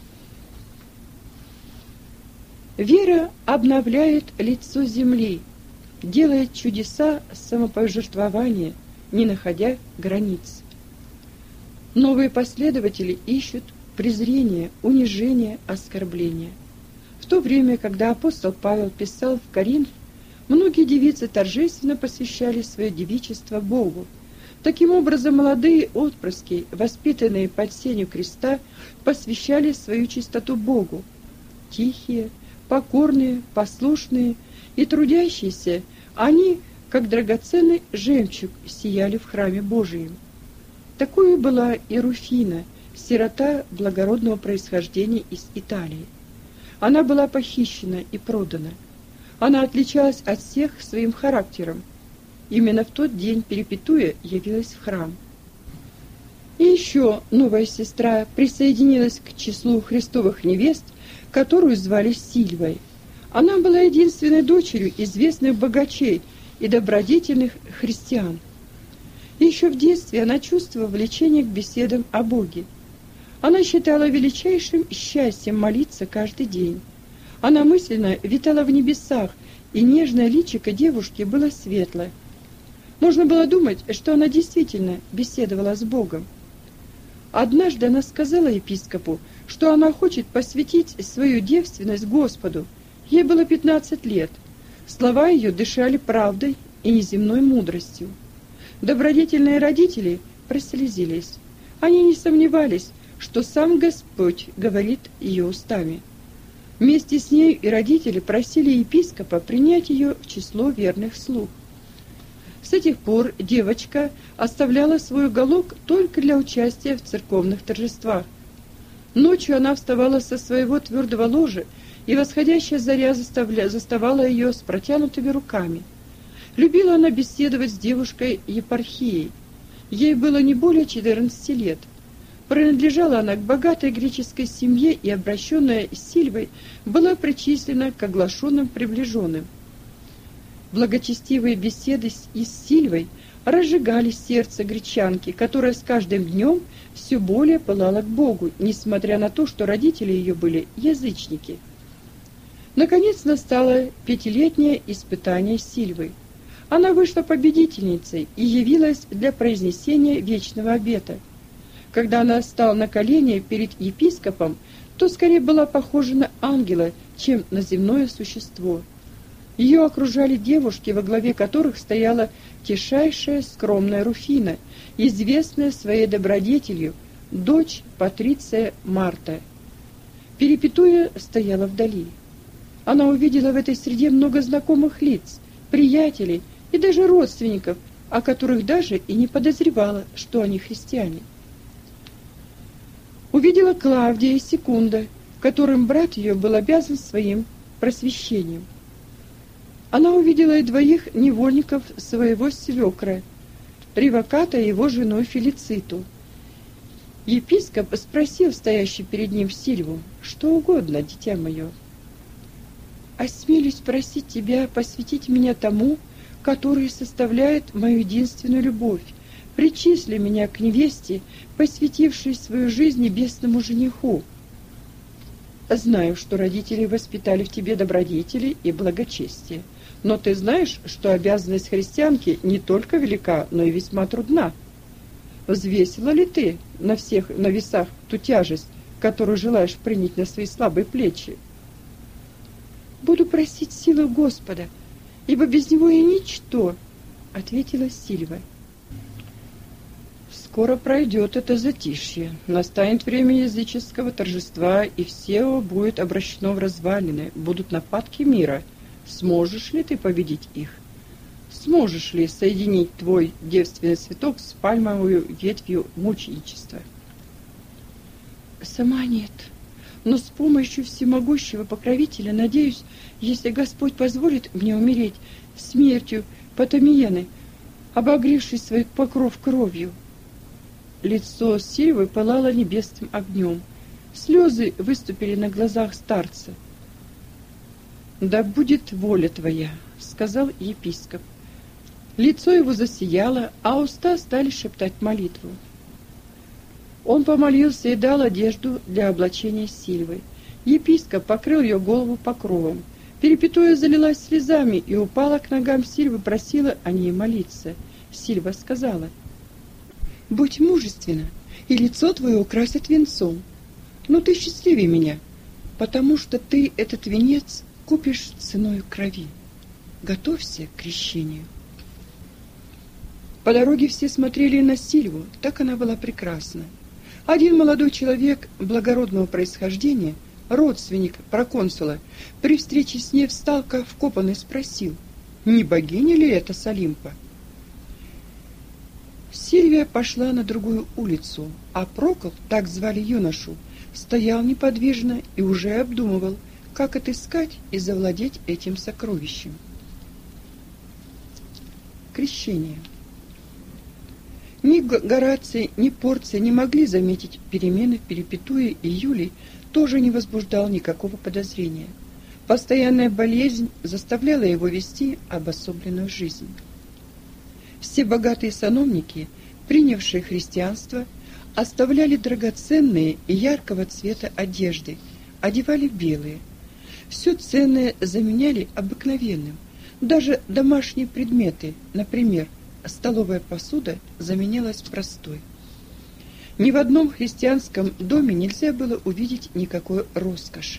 Вера обновляет лицо земли, делает чудеса самопожертвования, не находя границ. Новые последователи ищут презрения, унижения, оскорбления. В то время, когда апостол Павел писал в Коринф, многие девицы торжественно посвящали свое девичество Богу. Таким образом, молодые отпрыски, воспитанные под сенью креста, посвящали свою чистоту Богу. Тихие, покорные, послушные и трудящиеся, они, как драгоценный жемчуг, сияли в храме Божием. Такой была и Руфина, сирота благородного происхождения из Италии. Она была похищена и продана. Она отличалась от всех своим характером. Именно в тот день Перепетуя явилась в храм. И еще новая сестра присоединилась к числу христовых невест, которую звали Сильвой. Она была единственной дочерью известных богачей и добродетельных христиан. И еще в детстве она чувствовала влечение к беседам о Боге. Она считала величайшим счастьем молиться каждый день. Она мысленно витала в небесах, и нежное личико девушки было светлое. Можно было думать, что она действительно беседовала с Богом. Однажды она сказала епископу, что она хочет посвятить свою девственность Господу. Ей было пятнадцать лет. Слова ее дышали правдой и неземной мудростью. Добродетельные родители прослезились. Они не сомневались, что сам Господь говорит ее устами. Вместе с ней и родители просили епископа принять ее в число верных слуг. С этих пор девочка оставляла свой уголок только для участия в церковных торжествах. Ночью она вставала со своего твердого ложа, и восходящая заря заставля... заставала ее с протянутыми руками. Любила она беседовать с девушкой Епархией. Ей было не более четырнадцати лет. Принадлежала она к богатой греческой семье, и обращенная Сильвой была причислена к оглашенным приближенным. Благочестивые беседы с Сильвой разжигали сердце гречанки, которая с каждым днем все более пылала к Богу, несмотря на то, что родители ее были язычники. Наконец настало пятилетнее испытание Сильвы. Она вышла победительницей и явилась для произнесения вечного обета. Когда она стала на колени перед епископом, то скорее была похожа на ангела, чем на земное существо. Ее окружали девушки, во главе которых стояла тишайшая скромная Руфина, известная своей добродетелью, дочь Патриция Марта. Перепетуя стояла вдали. Она увидела в этой среде много знакомых лиц, приятелей и даже родственников, о которых даже и не подозревала, что они христиане. Увидела Клавдия и Секунда, которым брат ее был обязан своим просвещением. Она увидела и двоих невольников своего свекра, Риваката и его жену Фелициту. Епископ спросил стоящий перед ним Сильву: «Что угодно, дитя мое?» «Осмелюсь просить тебя посвятить меня тому, который составляет мою единственную любовь. Причисли меня к невесте, посвятившей свою жизнь небесному жениху. Знаю, что родители воспитали в тебе добродетели и благочестие, но ты знаешь, что обязанность христианки не только велика, но и весьма трудна. Взвесила ли ты на всех на весах ту тяжесть, которую желаешь принять на свои слабые плечи?» «Буду просить силы Господа, ибо без него я ничто», — ответила Сильва. «Скоро пройдет это затишье, настанет время языческого торжества, и все будет обращено в развалины, будут нападки мира. Сможешь ли ты победить их? Сможешь ли соединить твой девственный цветок с пальмовую ветвью мученичества?» «Сама нет, но с помощью всемогущего покровителя, надеюсь, если Господь позволит мне умереть смертью Потамиены, обогревшись свой покров кровью». Лицо Сильвы пылало небесным огнем. Слезы выступили на глазах старца. «Да будет воля твоя», — сказал епископ. Лицо его засияло, а уста стали шептать молитву. Он помолился и дал одежду для облачения Сильвы. Епископ покрыл ее голову покровом. Перепетуя залилась слезами и упала к ногам Сильвы, просила о ней молиться. Сильва сказала: «Будь мужественна, и лицо твое украсит венцом. Но ты счастливее меня, потому что ты этот венец купишь ценой крови. Готовься к крещению». По дороге все смотрели на Сильву, так она была прекрасна. Один молодой человек благородного происхождения, родственник проконсула, при встрече с ней встал как вкопанный и спросил: «Не богиня ли это с Олимпа?» Сильвия пошла на другую улицу, а Прокол, так звали юношу, стоял неподвижно и уже обдумывал, как отыскать и завладеть этим сокровищем. Крещение. Ни Гораций, ни Порций не могли заметить перемены в Перепетуе, и Юлий тоже не возбуждал никакого подозрения. Постоянная болезнь заставляла его вести обособленную жизнь. Все богатые сановники, принявшие христианство, оставляли драгоценные и яркого цвета одежды, одевали белые. Все ценное заменяли обыкновенным. Даже домашние предметы, например, столовая посуда, заменялась простой. Ни в одном христианском доме нельзя было увидеть никакой роскоши.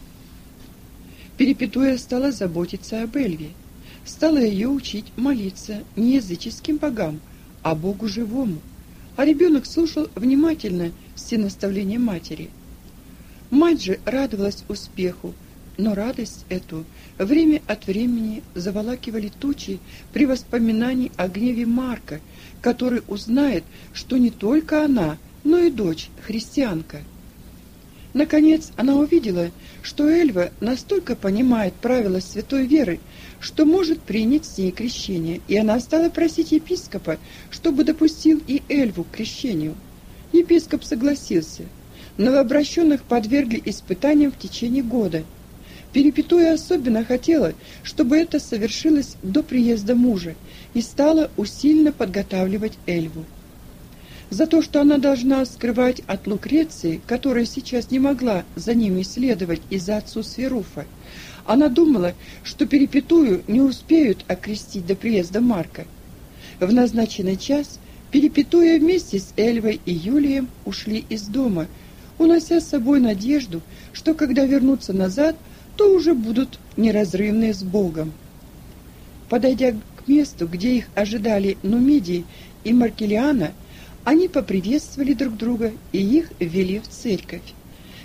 Перепетуя стала заботиться об Эльве, стала ее учить молиться не языческим богам, а Богу живому, а ребенок слушал внимательно все наставления матери. Мать же радовалась успеху, но радость эту время от времени заволакивали тучи при воспоминании о гневе Марка, который узнает, что не только она, но и дочь христианка. Наконец она увидела, что Эльва настолько понимает правила святой веры, что может принять с ней крещение, и она стала просить епископа, чтобы допустил и Эльву к крещению. Епископ согласился. Новообращенных подвергли испытаниям в течение года. Перепетуя особенно хотела, чтобы это совершилось до приезда мужа, и стала усиленно подготавливать Эльву. За то, что она должна скрывать от Лукреции, которая сейчас не могла за ними следовать из-за отсутствия Руфа, она думала, что Перепетую не успеют окрестить до приезда Марка. В назначенный час Перепетуя вместе с Эльвой и Юлием ушли из дома, унося с собой надежду, что когда вернутся назад, то уже будут неразрывны с Богом. Подойдя к месту, где их ожидали Нумидий и Маркелиана, они поприветствовали друг друга и их ввели в церковь.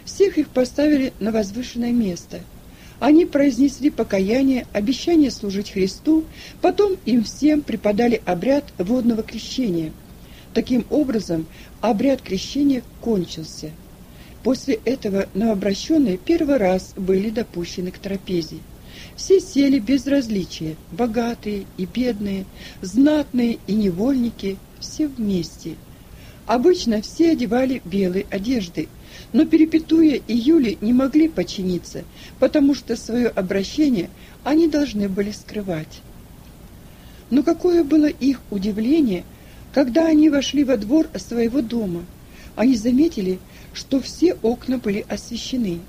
Всех их поставили на возвышенное место. Они произнесли покаяние, обещание служить Христу, потом им всем преподали обряд водного крещения. Таким образом, обряд крещения кончился. После этого новообращенные первый раз были допущены к трапезе. Все сели без различия, богатые и бедные, знатные и невольники, все вместе. Обычно все одевали белые одежды, но Перепетуя и Юлий не могли подчиниться, потому что свое обращение они должны были скрывать. Но какое было их удивление, когда они вошли во двор своего дома. Они заметили, что все окна были освещены.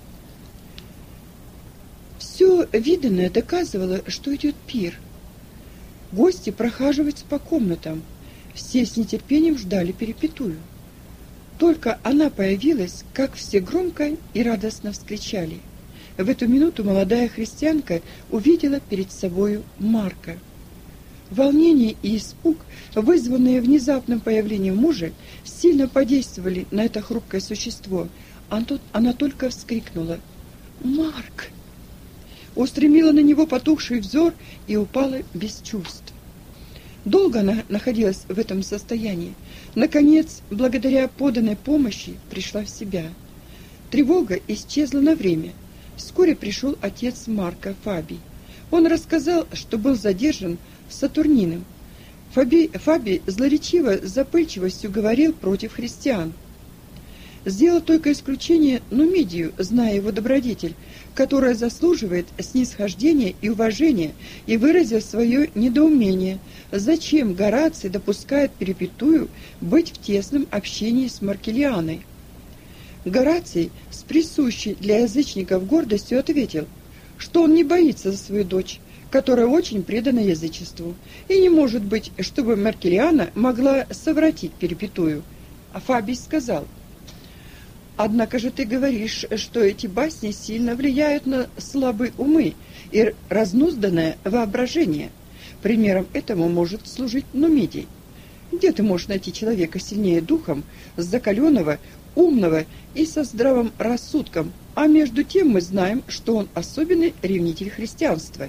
Все виданное доказывало, что идет пир. Гости прохаживаются по комнатам. Все с нетерпением ждали Перепетую. Только она появилась, как все громко и радостно вскричали. В эту минуту молодая христианка увидела перед собою Марка. Волнение и испуг, вызванные внезапным появлением мужа, сильно подействовали на это хрупкое существо. Она только вскрикнула: «Марк!», устремила на него потухший взор и упала без чувств. Долго она находилась в этом состоянии. Наконец, благодаря поданной помощи, пришла в себя. Тревога исчезла на время. Вскоре пришел отец Марка, Фабий. Он рассказал, что был задержан в Сатурнином. Фабий, Фабий злоречиво, с запыльчивостью говорил против христиан. Сделал только исключение Нумидию, зная его добродетель, которая заслуживает снисхождения и уважения, и выразил свое недоумение, зачем Гораций допускает Перепетую быть в тесном общении с Маркелианой. Гораций с присущей для язычников гордостью ответил, что он не боится за свою дочь, которая очень предана язычеству, и не может быть, чтобы Маркелиана могла совратить Перепетую. А Фабий сказал: «Однако же ты говоришь, что эти басни сильно влияют на слабые умы и разнузданное воображение. Примером этому может служить Нумидий. Где ты можешь найти человека сильнее духом, закаленного, умного и со здравым рассудком, а между тем мы знаем, что он особенный ревнитель христианства?»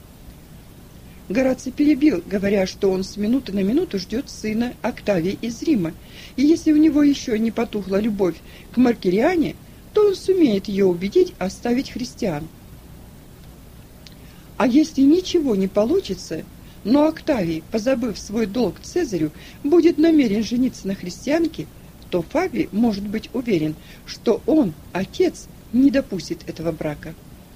Гораций перебил, говоря, что он с минуты на минуту ждет сына Октавия из Рима, и если у него еще не потухла любовь к Маркелиане, то он сумеет ее убедить оставить христиан. А если ничего не получится, но Октавий, позабыв свой долг Цезарю, будет намерен жениться на христианке, то Фабий может быть уверен, что он, отец, не допустит этого брака.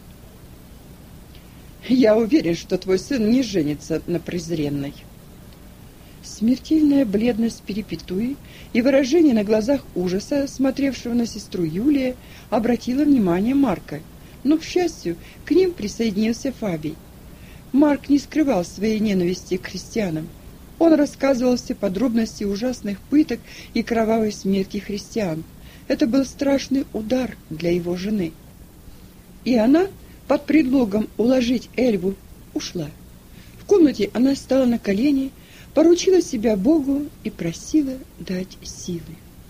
«Я уверен, что твой сын не женится на презренной». Смертельная бледность Перепетуи и выражение на глазах ужаса, смотревшего на сестру Юлия, обратило внимание Марка, но, к счастью, к ним присоединился Фабий. Марк не скрывал своей ненависти к христианам. Он рассказывал все подробности ужасных пыток и кровавой смерти христиан. Это был страшный удар для его жены. И она, под предлогом уложить Эльву, ушла. В комнате она стала на колени, поручила себя Богу и просила дать силы.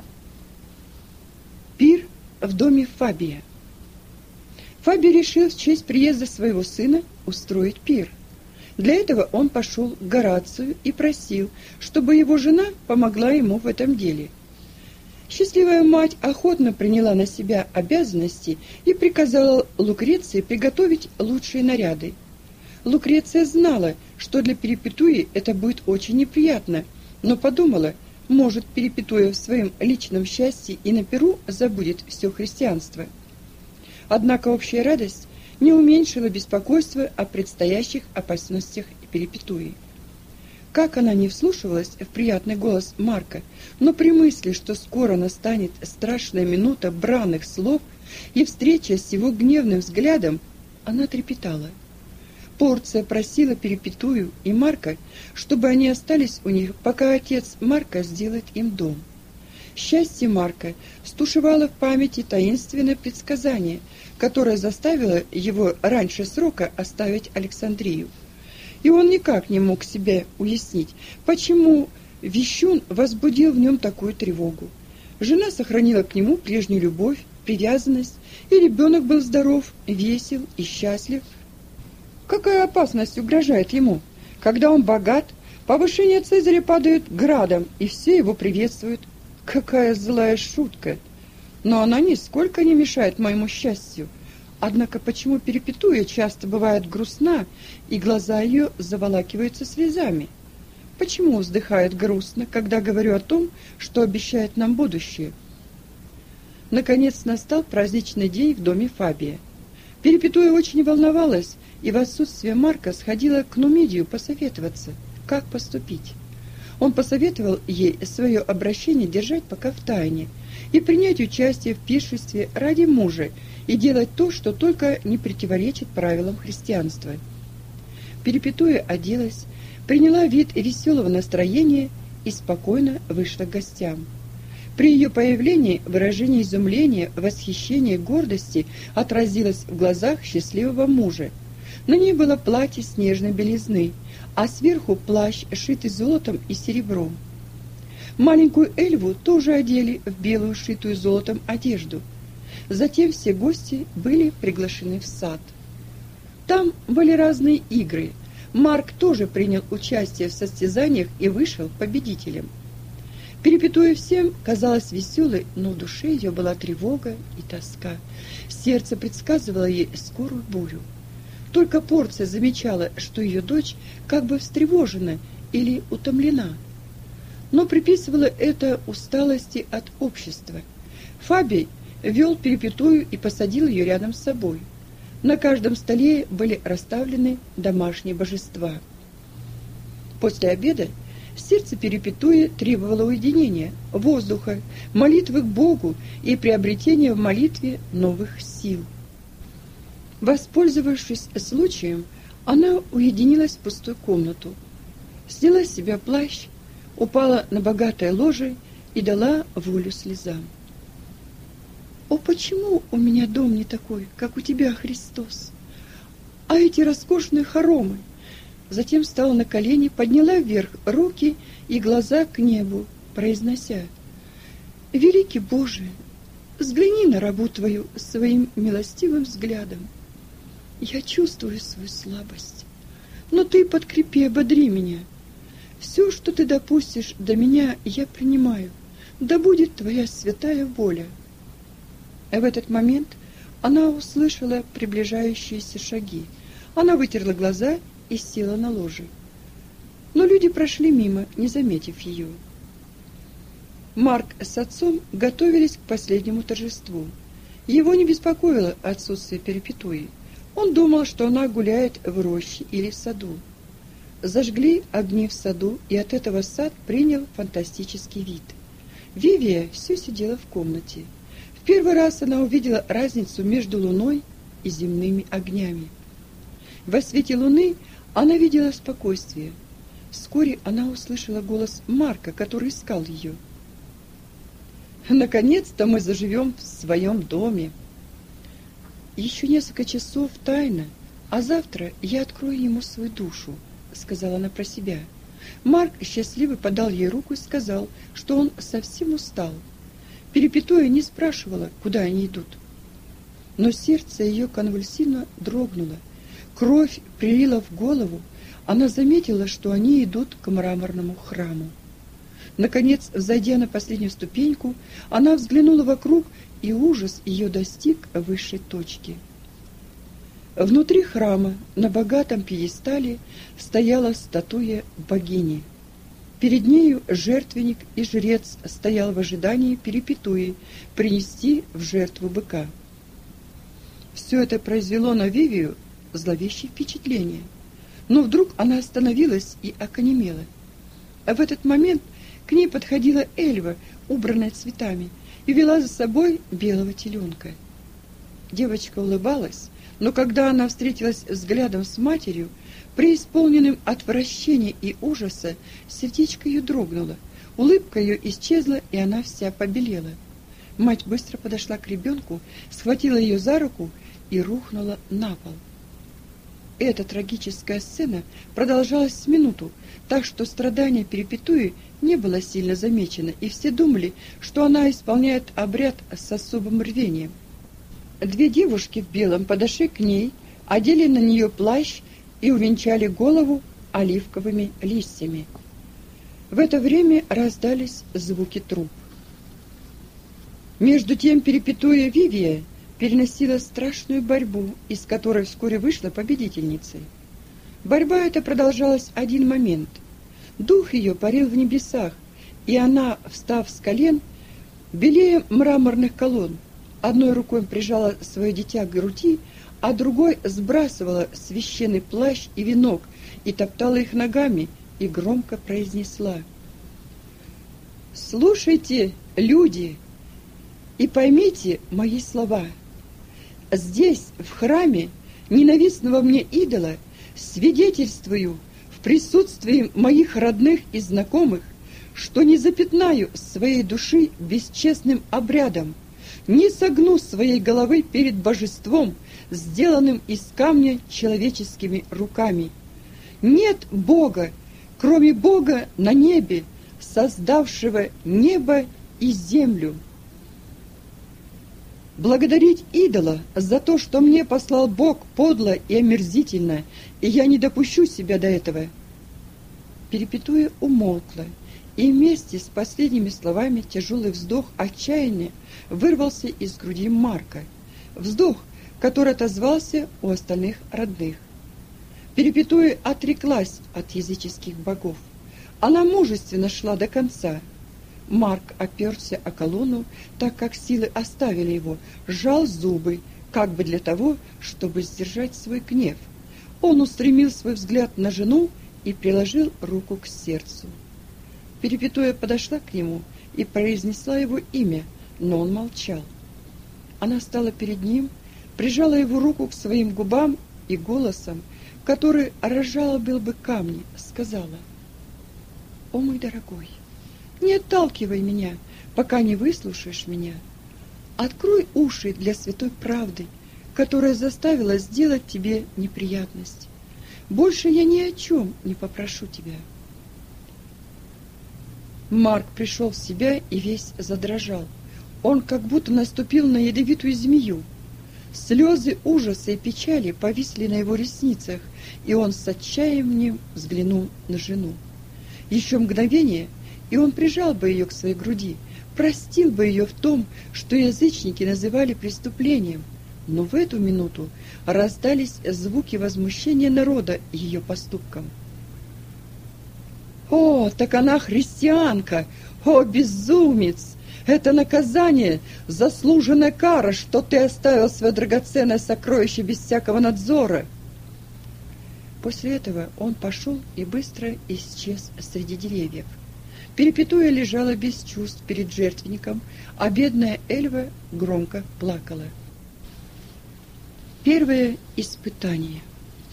Пир в доме Фабия. Фабий решил в честь приезда своего сына устроить пир. Для этого он пошел к Горацию и просил, чтобы его жена помогла ему в этом деле. Счастливая мать охотно приняла на себя обязанности и приказала Лукреции приготовить лучшие наряды. Лукреция знала, что для Перепетуи это будет очень неприятно, но подумала, может, Перепетуя в своем личном счастье и на пиру забудет все христианство. Однако общая радость не уменьшила беспокойство о предстоящих опасностях Перепетуи. Как она не вслушивалась в приятный голос Марка, но при мысли, что скоро настанет страшная минута бранных слов и встреча с его гневным взглядом, она трепетала. Порция просила Перепетую и Марка, чтобы они остались у них, пока отец Марка сделает им дом. Счастье Марка стушевало в памяти таинственное предсказание, которое заставило его раньше срока оставить Александрию. И он никак не мог себе уяснить, почему Вещун возбудил в нем такую тревогу. Жена сохранила к нему прежнюю любовь привязанность, и ребенок был здоров, весел и счастлив. Какая опасность угрожает ему? Когда он богат, повышение Цезаря падает градом, и все его приветствуют. Какая злая шутка! Но она нисколько не мешает моему счастью. Однако почему Перепетуя часто бывает грустна, и глаза ее заволакиваются слезами? Почему вздыхает грустно, когда говорю о том, что обещает нам будущее? Наконец настал праздничный день в доме Фабия. Перепетуя очень волновалась, и в отсутствие Марка сходила к Нумидию посоветоваться, как поступить. Он посоветовал ей свое обращение держать пока в тайне и принять участие в пиршестве ради мужа и делать то, что только не противоречит правилам христианства. Перепетуя оделась, приняла вид веселого настроения и спокойно вышла к гостям. При ее появлении выражение изумления, восхищения и гордости отразилось в глазах счастливого мужа. На ней было платье снежной белизны, а сверху плащ, шитый золотом и серебром. Маленькую Эльву тоже одели в белую, шитую золотом одежду. Затем все гости были приглашены в сад. Там были разные игры. Марк тоже принял участие в состязаниях и вышел победителем. Перепетуя всем казалась веселой, но в душе ее была тревога и тоска. Сердце предсказывало ей скорую бурю. Только Порция замечала, что ее дочь как бы встревожена или утомлена, но приписывала это усталости от общества. Фабий вел Перепетую и посадил ее рядом с собой. На каждом столе были расставлены домашние божества. После обеда сердце Перепетуи требовало уединения, воздуха, молитвы к Богу и приобретения в молитве новых сил. Воспользовавшись случаем, она уединилась в пустую комнату, сняла с себя плащ, упала на богатое ложе и дала волю слезам. «О, почему у меня дом не такой, как у тебя, Христос? А эти роскошные хоромы!» Затем встала на колени, подняла вверх руки и глаза к небу, произнося: «Великий Боже, взгляни на рабу Твою своим милостивым взглядом. Я чувствую свою слабость, но Ты подкрепи, ободри меня. Все, что Ты допустишь до меня, я принимаю. Да будет Твоя святая воля». А в этот момент она услышала приближающиеся шаги. Она вытерла глаза и села на ложе. Но люди прошли мимо, не заметив ее. Марк с отцом готовились к последнему торжеству. Его не беспокоило отсутствие Перепетуи. Он думал, что она гуляет в роще или в саду. Зажгли огни в саду, и от этого сад принял фантастический вид. Вивия все сидела в комнате. В первый раз она увидела разницу между луной и земными огнями. Во свете луны она видела спокойствие. Вскоре она услышала голос Марка, который искал ее. «Наконец-то мы заживем в своем доме. Еще несколько часов тайна, а завтра я открою ему свою душу», — сказала она про себя. Марк счастливый подал ей руку и сказал, что он совсем устал. Перепетуя не спрашивала, куда они идут. Но сердце ее конвульсивно дрогнуло. Кровь прилила в голову. Она заметила, что они идут к мраморному храму. Наконец, взойдя на последнюю ступеньку, она взглянула вокруг, и ужас ее достиг высшей точки. Внутри храма на богатом пьедестале стояла статуя богини. Перед нею жертвенник и жрец стоял в ожидании Перепетуи принести в жертву быка. Все это произвело на Вивию зловещее впечатление. Но вдруг она остановилась и окаменела. А в этот момент к ней подходила Эльва, убранная цветами, и вела за собой белого теленка. Девочка улыбалась, но когда она встретилась взглядом с матерью, преисполненным отвращения и ужаса, сердечко ее дрогнуло, улыбка ее исчезла, и она вся побелела. Мать быстро подошла к ребенку, схватила ее за руку и рухнула на пол. эта трагическая сцена продолжалась с минуту, так что страдание Перепетуи не было сильно замечено, и все думали, что она исполняет обряд с особым рвением. Две девушки в белом подошли к ней, одели на нее плащ и увенчали голову оливковыми листьями. В это время раздались звуки труб. Между тем Перепетуя Вивия переносила страшную борьбу, из которой вскоре вышла победительницей. Борьба эта продолжалась один момент. Дух ее парил в небесах, и она, встав с колен, белее мраморных колонн, одной рукой прижала свое дитя к груди, а другой сбрасывала священный плащ и венок и топтала их ногами и громко произнесла: «Слушайте, люди, и поймите мои слова. Здесь, в храме ненавистного мне идола, свидетельствую в присутствии моих родных и знакомых, что не запятнаю своей души бесчестным обрядом, не согну своей головы перед божеством, сделанным из камня человеческими руками. Нет Бога, кроме Бога на небе, создавшего небо и землю. Благодарить идола за то, что мне послал Бог, подло и омерзительно, и я не допущу себя до этого». Перепетуя умолкла, и вместе с последними словами тяжелый вздох отчаяния вырвался из груди Марка, вздох, который отозвался у остальных родных. Перепетуя отреклась от языческих богов. Она мужественно шла до конца. Марк оперся о колонну, так как силы оставили его, сжал зубы, как бы для того, чтобы сдержать свой гнев. Он устремил свой взгляд на жену и приложил руку к сердцу. Перепетуя подошла к нему и произнесла его имя, но он молчал. Она стала перед ним, прижала его руку к своим губам и голосом, который разжалобил бы камни, сказала: «О, мой дорогой, не отталкивай меня, пока не выслушаешь меня. Открой уши для святой правды, которая заставила сделать тебе неприятность. Больше я ни о чем не попрошу тебя». Марк пришел в себя и весь задрожал. Он как будто наступил на ядовитую змею. Слезы ужаса и печали повисли на его ресницах, и он с отчаянием взглянул на жену. Еще мгновение, и он прижал бы ее к своей груди, простил бы ее в том, что язычники называли преступлением. Но в эту минуту раздались звуки возмущения народа ее поступком. «О, так она христианка! О, безумец! Это наказание, заслуженная кара, что ты оставил свое драгоценное сокровище без всякого надзора!» После этого он пошел и быстро исчез среди деревьев. Перепетуя лежала без чувств перед жертвенником, а бедная Эльва громко плакала. Первое испытание.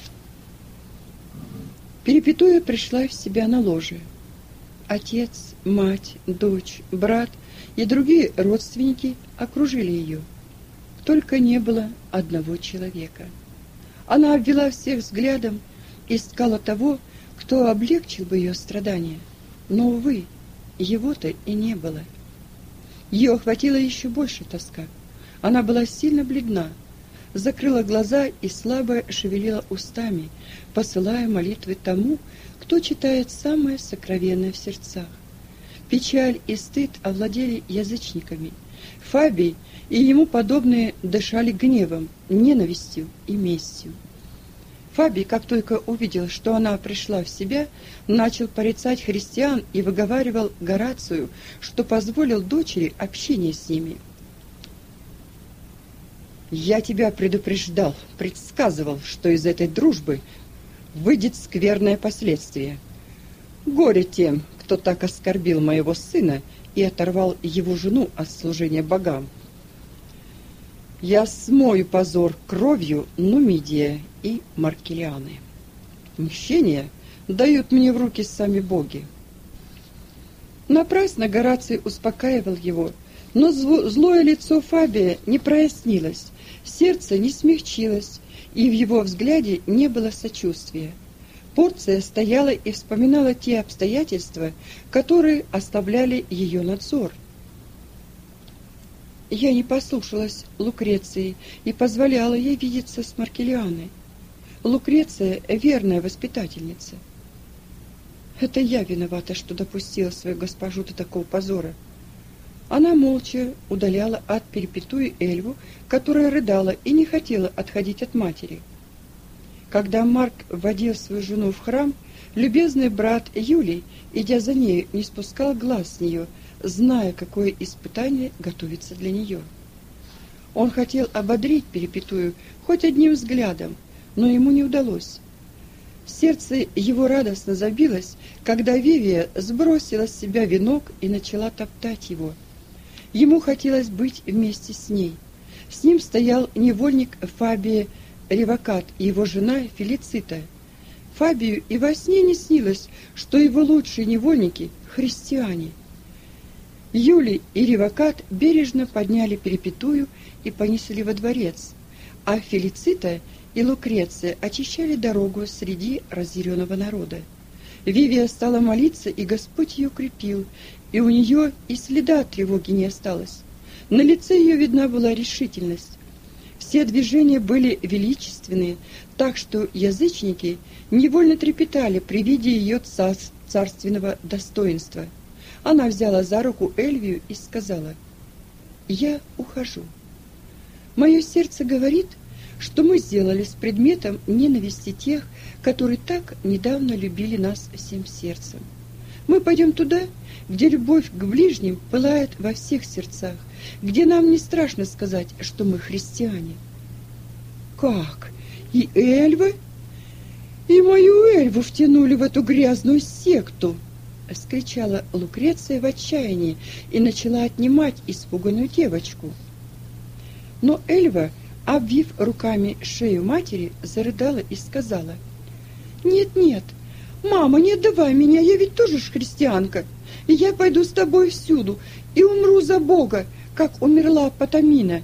Перепетуя пришла в себя на ложе. Отец, мать, дочь, брат и другие родственники окружили ее. Только не было одного человека. Она обвела всех взглядом, искала того, кто облегчил бы ее страдания. Но, увы, его-то и не было. Ее охватила еще больше тоска. Она была сильно бледна, закрыла глаза и слабо шевелила устами, посылая молитвы тому, кто читает самое сокровенное в сердцах. Печаль и стыд овладели язычниками. Фабий и ему подобные дышали гневом, ненавистью и местью. Фабий, как только увидел, что она пришла в себя, начал порицать христиан и выговаривал Горацию, что позволил дочери общение с ними. «Я тебя предупреждал, предсказывал, что из этой дружбы выйдет скверное последствие. Горе тем, кто так оскорбил моего сына и оторвал его жену от служения богам. Я смою позор кровью Нумидия и Маркелианы. Мщение дают мне в руки сами боги». Напрасно Гораций успокаивал его, Но злое лицо Фабия не прояснилось, сердце не смягчилось, и в его взгляде не было сочувствия. Порция стояла и вспоминала те обстоятельства, которые оставляли ее надзор. Я не послушалась Лукреции и позволяла ей видеться с Маркелианой. Лукреция — верная воспитательница. Это я виновата, что допустила свою госпожу до такого позора. Она молча удаляла от Перепетуи Эльву, которая рыдала и не хотела отходить от матери. Когда Марк вводил свою жену в храм, любезный брат Юлий, идя за нею, не спускал глаз с нее, зная, какое испытание готовится для нее. Он хотел ободрить Перепетую хоть одним взглядом, но ему не удалось. Сердце его радостно забилось, когда Вивия сбросила с себя венок и начала топтать его. Ему хотелось быть вместе с ней. С ним стоял невольник Фабия Ревокат и его жена Фелицита. Фабию и во сне не снилось, что его лучшие невольники — христиане. Юлий и Ревокат бережно подняли Перепетую и понесли во дворец, а Фелицита и Лукреция очищали дорогу среди разъяренного народа. Вивия стала молиться, и Господь ее укрепил, и у нее и следа тревоги не осталось. На лице ее видна была решительность. Все движения были величественные, так что язычники невольно трепетали при виде ее царственного достоинства. Она взяла за руку Эльвию и сказала: «Я ухожу. Мое сердце говорит, что мы сделались предметом ненависти тех, которые так недавно любили нас всем сердцем. Мы пойдем туда, где любовь к ближним пылает во всех сердцах, где нам не страшно сказать, что мы христиане». «Как? И Эльвы? И мою Эльву втянули в эту грязную секту!» — вскричала Лукреция в отчаянии и начала отнимать испуганную девочку. Но Эльва, обвив руками шею матери, зарыдала и сказала: «Нет-нет, мама, не отдавай меня, я ведь тоже ж христианка, и я пойду с тобой всюду и умру за Бога, как умерла Потамина».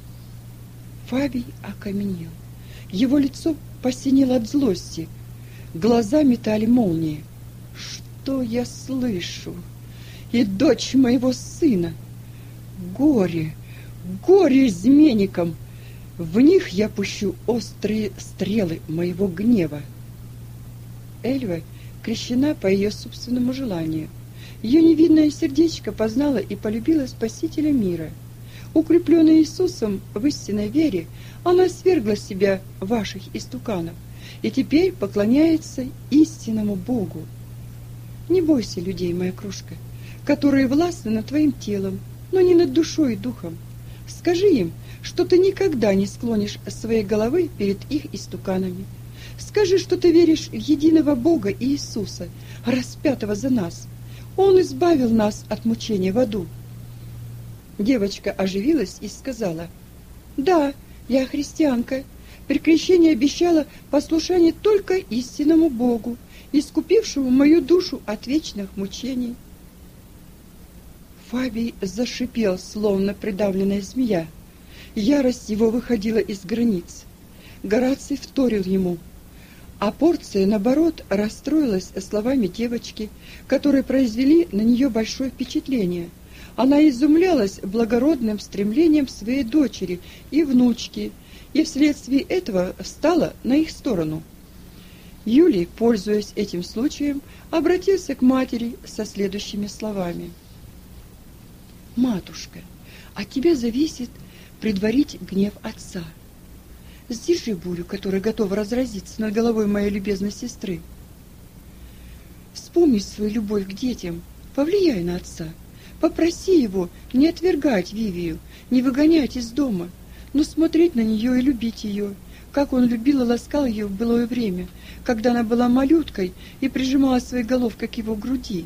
Фабий окаменел. Его лицо посинело от злости, глаза метали молнии. «Что я слышу? И дочь моего сына! Горе, горе изменникам! В них я пущу острые стрелы моего гнева». Эльва крещена по ее собственному желанию. Ее невинное сердечко познало и полюбило Спасителя мира. Укрепленная Иисусом в истинной вере, она свергла с себя ваших истуканов и теперь поклоняется истинному Богу. Не бойся людей, моя крошка, которые властны над твоим телом, но не над душой и духом. Скажи им, что ты никогда не склонишь своей головы перед их истуканами. Скажи, что ты веришь в единого Бога Иисуса, распятого за нас. Он избавил нас от мучения в аду. Девочка оживилась и сказала: «Да, я христианка. При крещении обещала послушание только истинному Богу, искупившему мою душу от вечных мучений». Фабий зашипел, словно придавленная змея. Ярость его выходила из границ. Гораций вторил ему, а Порция, наоборот, расстроилась словами девочки, которые произвели на нее большое впечатление. Она изумлялась благородным стремлением своей дочери и внучки, и вследствие этого встала на их сторону. Юлий, пользуясь этим случаем, обратился к матери со следующими словами: «Матушка, от тебя зависит предварить гнев отца. Сдержи бурю, которая готова разразиться над головой моей любезной сестры. Вспомни свою любовь к детям, повлияй на отца. Попроси его не отвергать Вивию, не выгонять из дома, но смотреть на нее и любить ее, как он любил и ласкал ее в былое время, когда она была малюткой и прижимала своей головкой к его груди».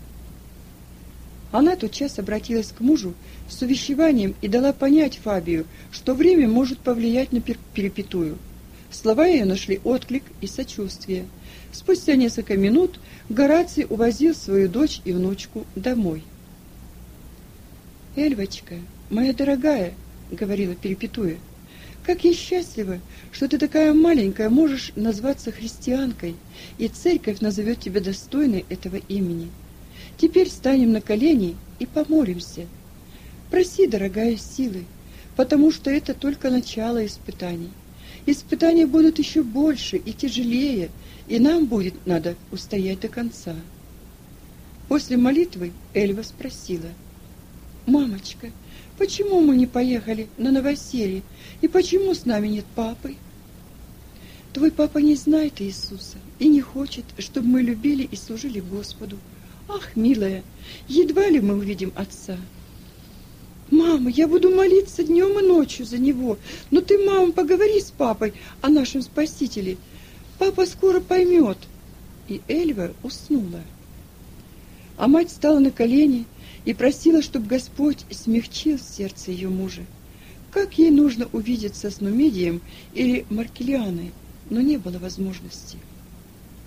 Она тотчас обратилась к мужу с увещеванием и дала понять Фабию, что время может повлиять на Перепетую. Слова ее нашли отклик и сочувствие. Спустя несколько минут Гораций увозил свою дочь и внучку домой. «Эльвочка, моя дорогая», — говорила Перепетуя, — «как я счастлива, что ты такая маленькая, можешь назваться христианкой, и церковь назовет тебя достойной этого имени. Теперь станем на колени и помолимся. Проси, дорогая, силы, потому что это только начало испытаний. Испытания будут еще больше и тяжелее, и нам будет надо устоять до конца». После молитвы Эльва спросила: «Мамочка, почему мы не поехали на новоселье, и почему с нами нет папы?» «Твой папа не знает Иисуса и не хочет, чтобы мы любили и служили Господу. Ах, милая, едва ли мы увидим отца». «Мама, я буду молиться днем и ночью за него, но ты, мама, поговори с папой о нашем Спасителе. Папа скоро поймет». И Эльва уснула. А мать стала на колени и просила, чтобы Господь смягчил сердце ее мужа. Как ей нужно увидеться с Нумидием или Маркелианой, но не было возможности.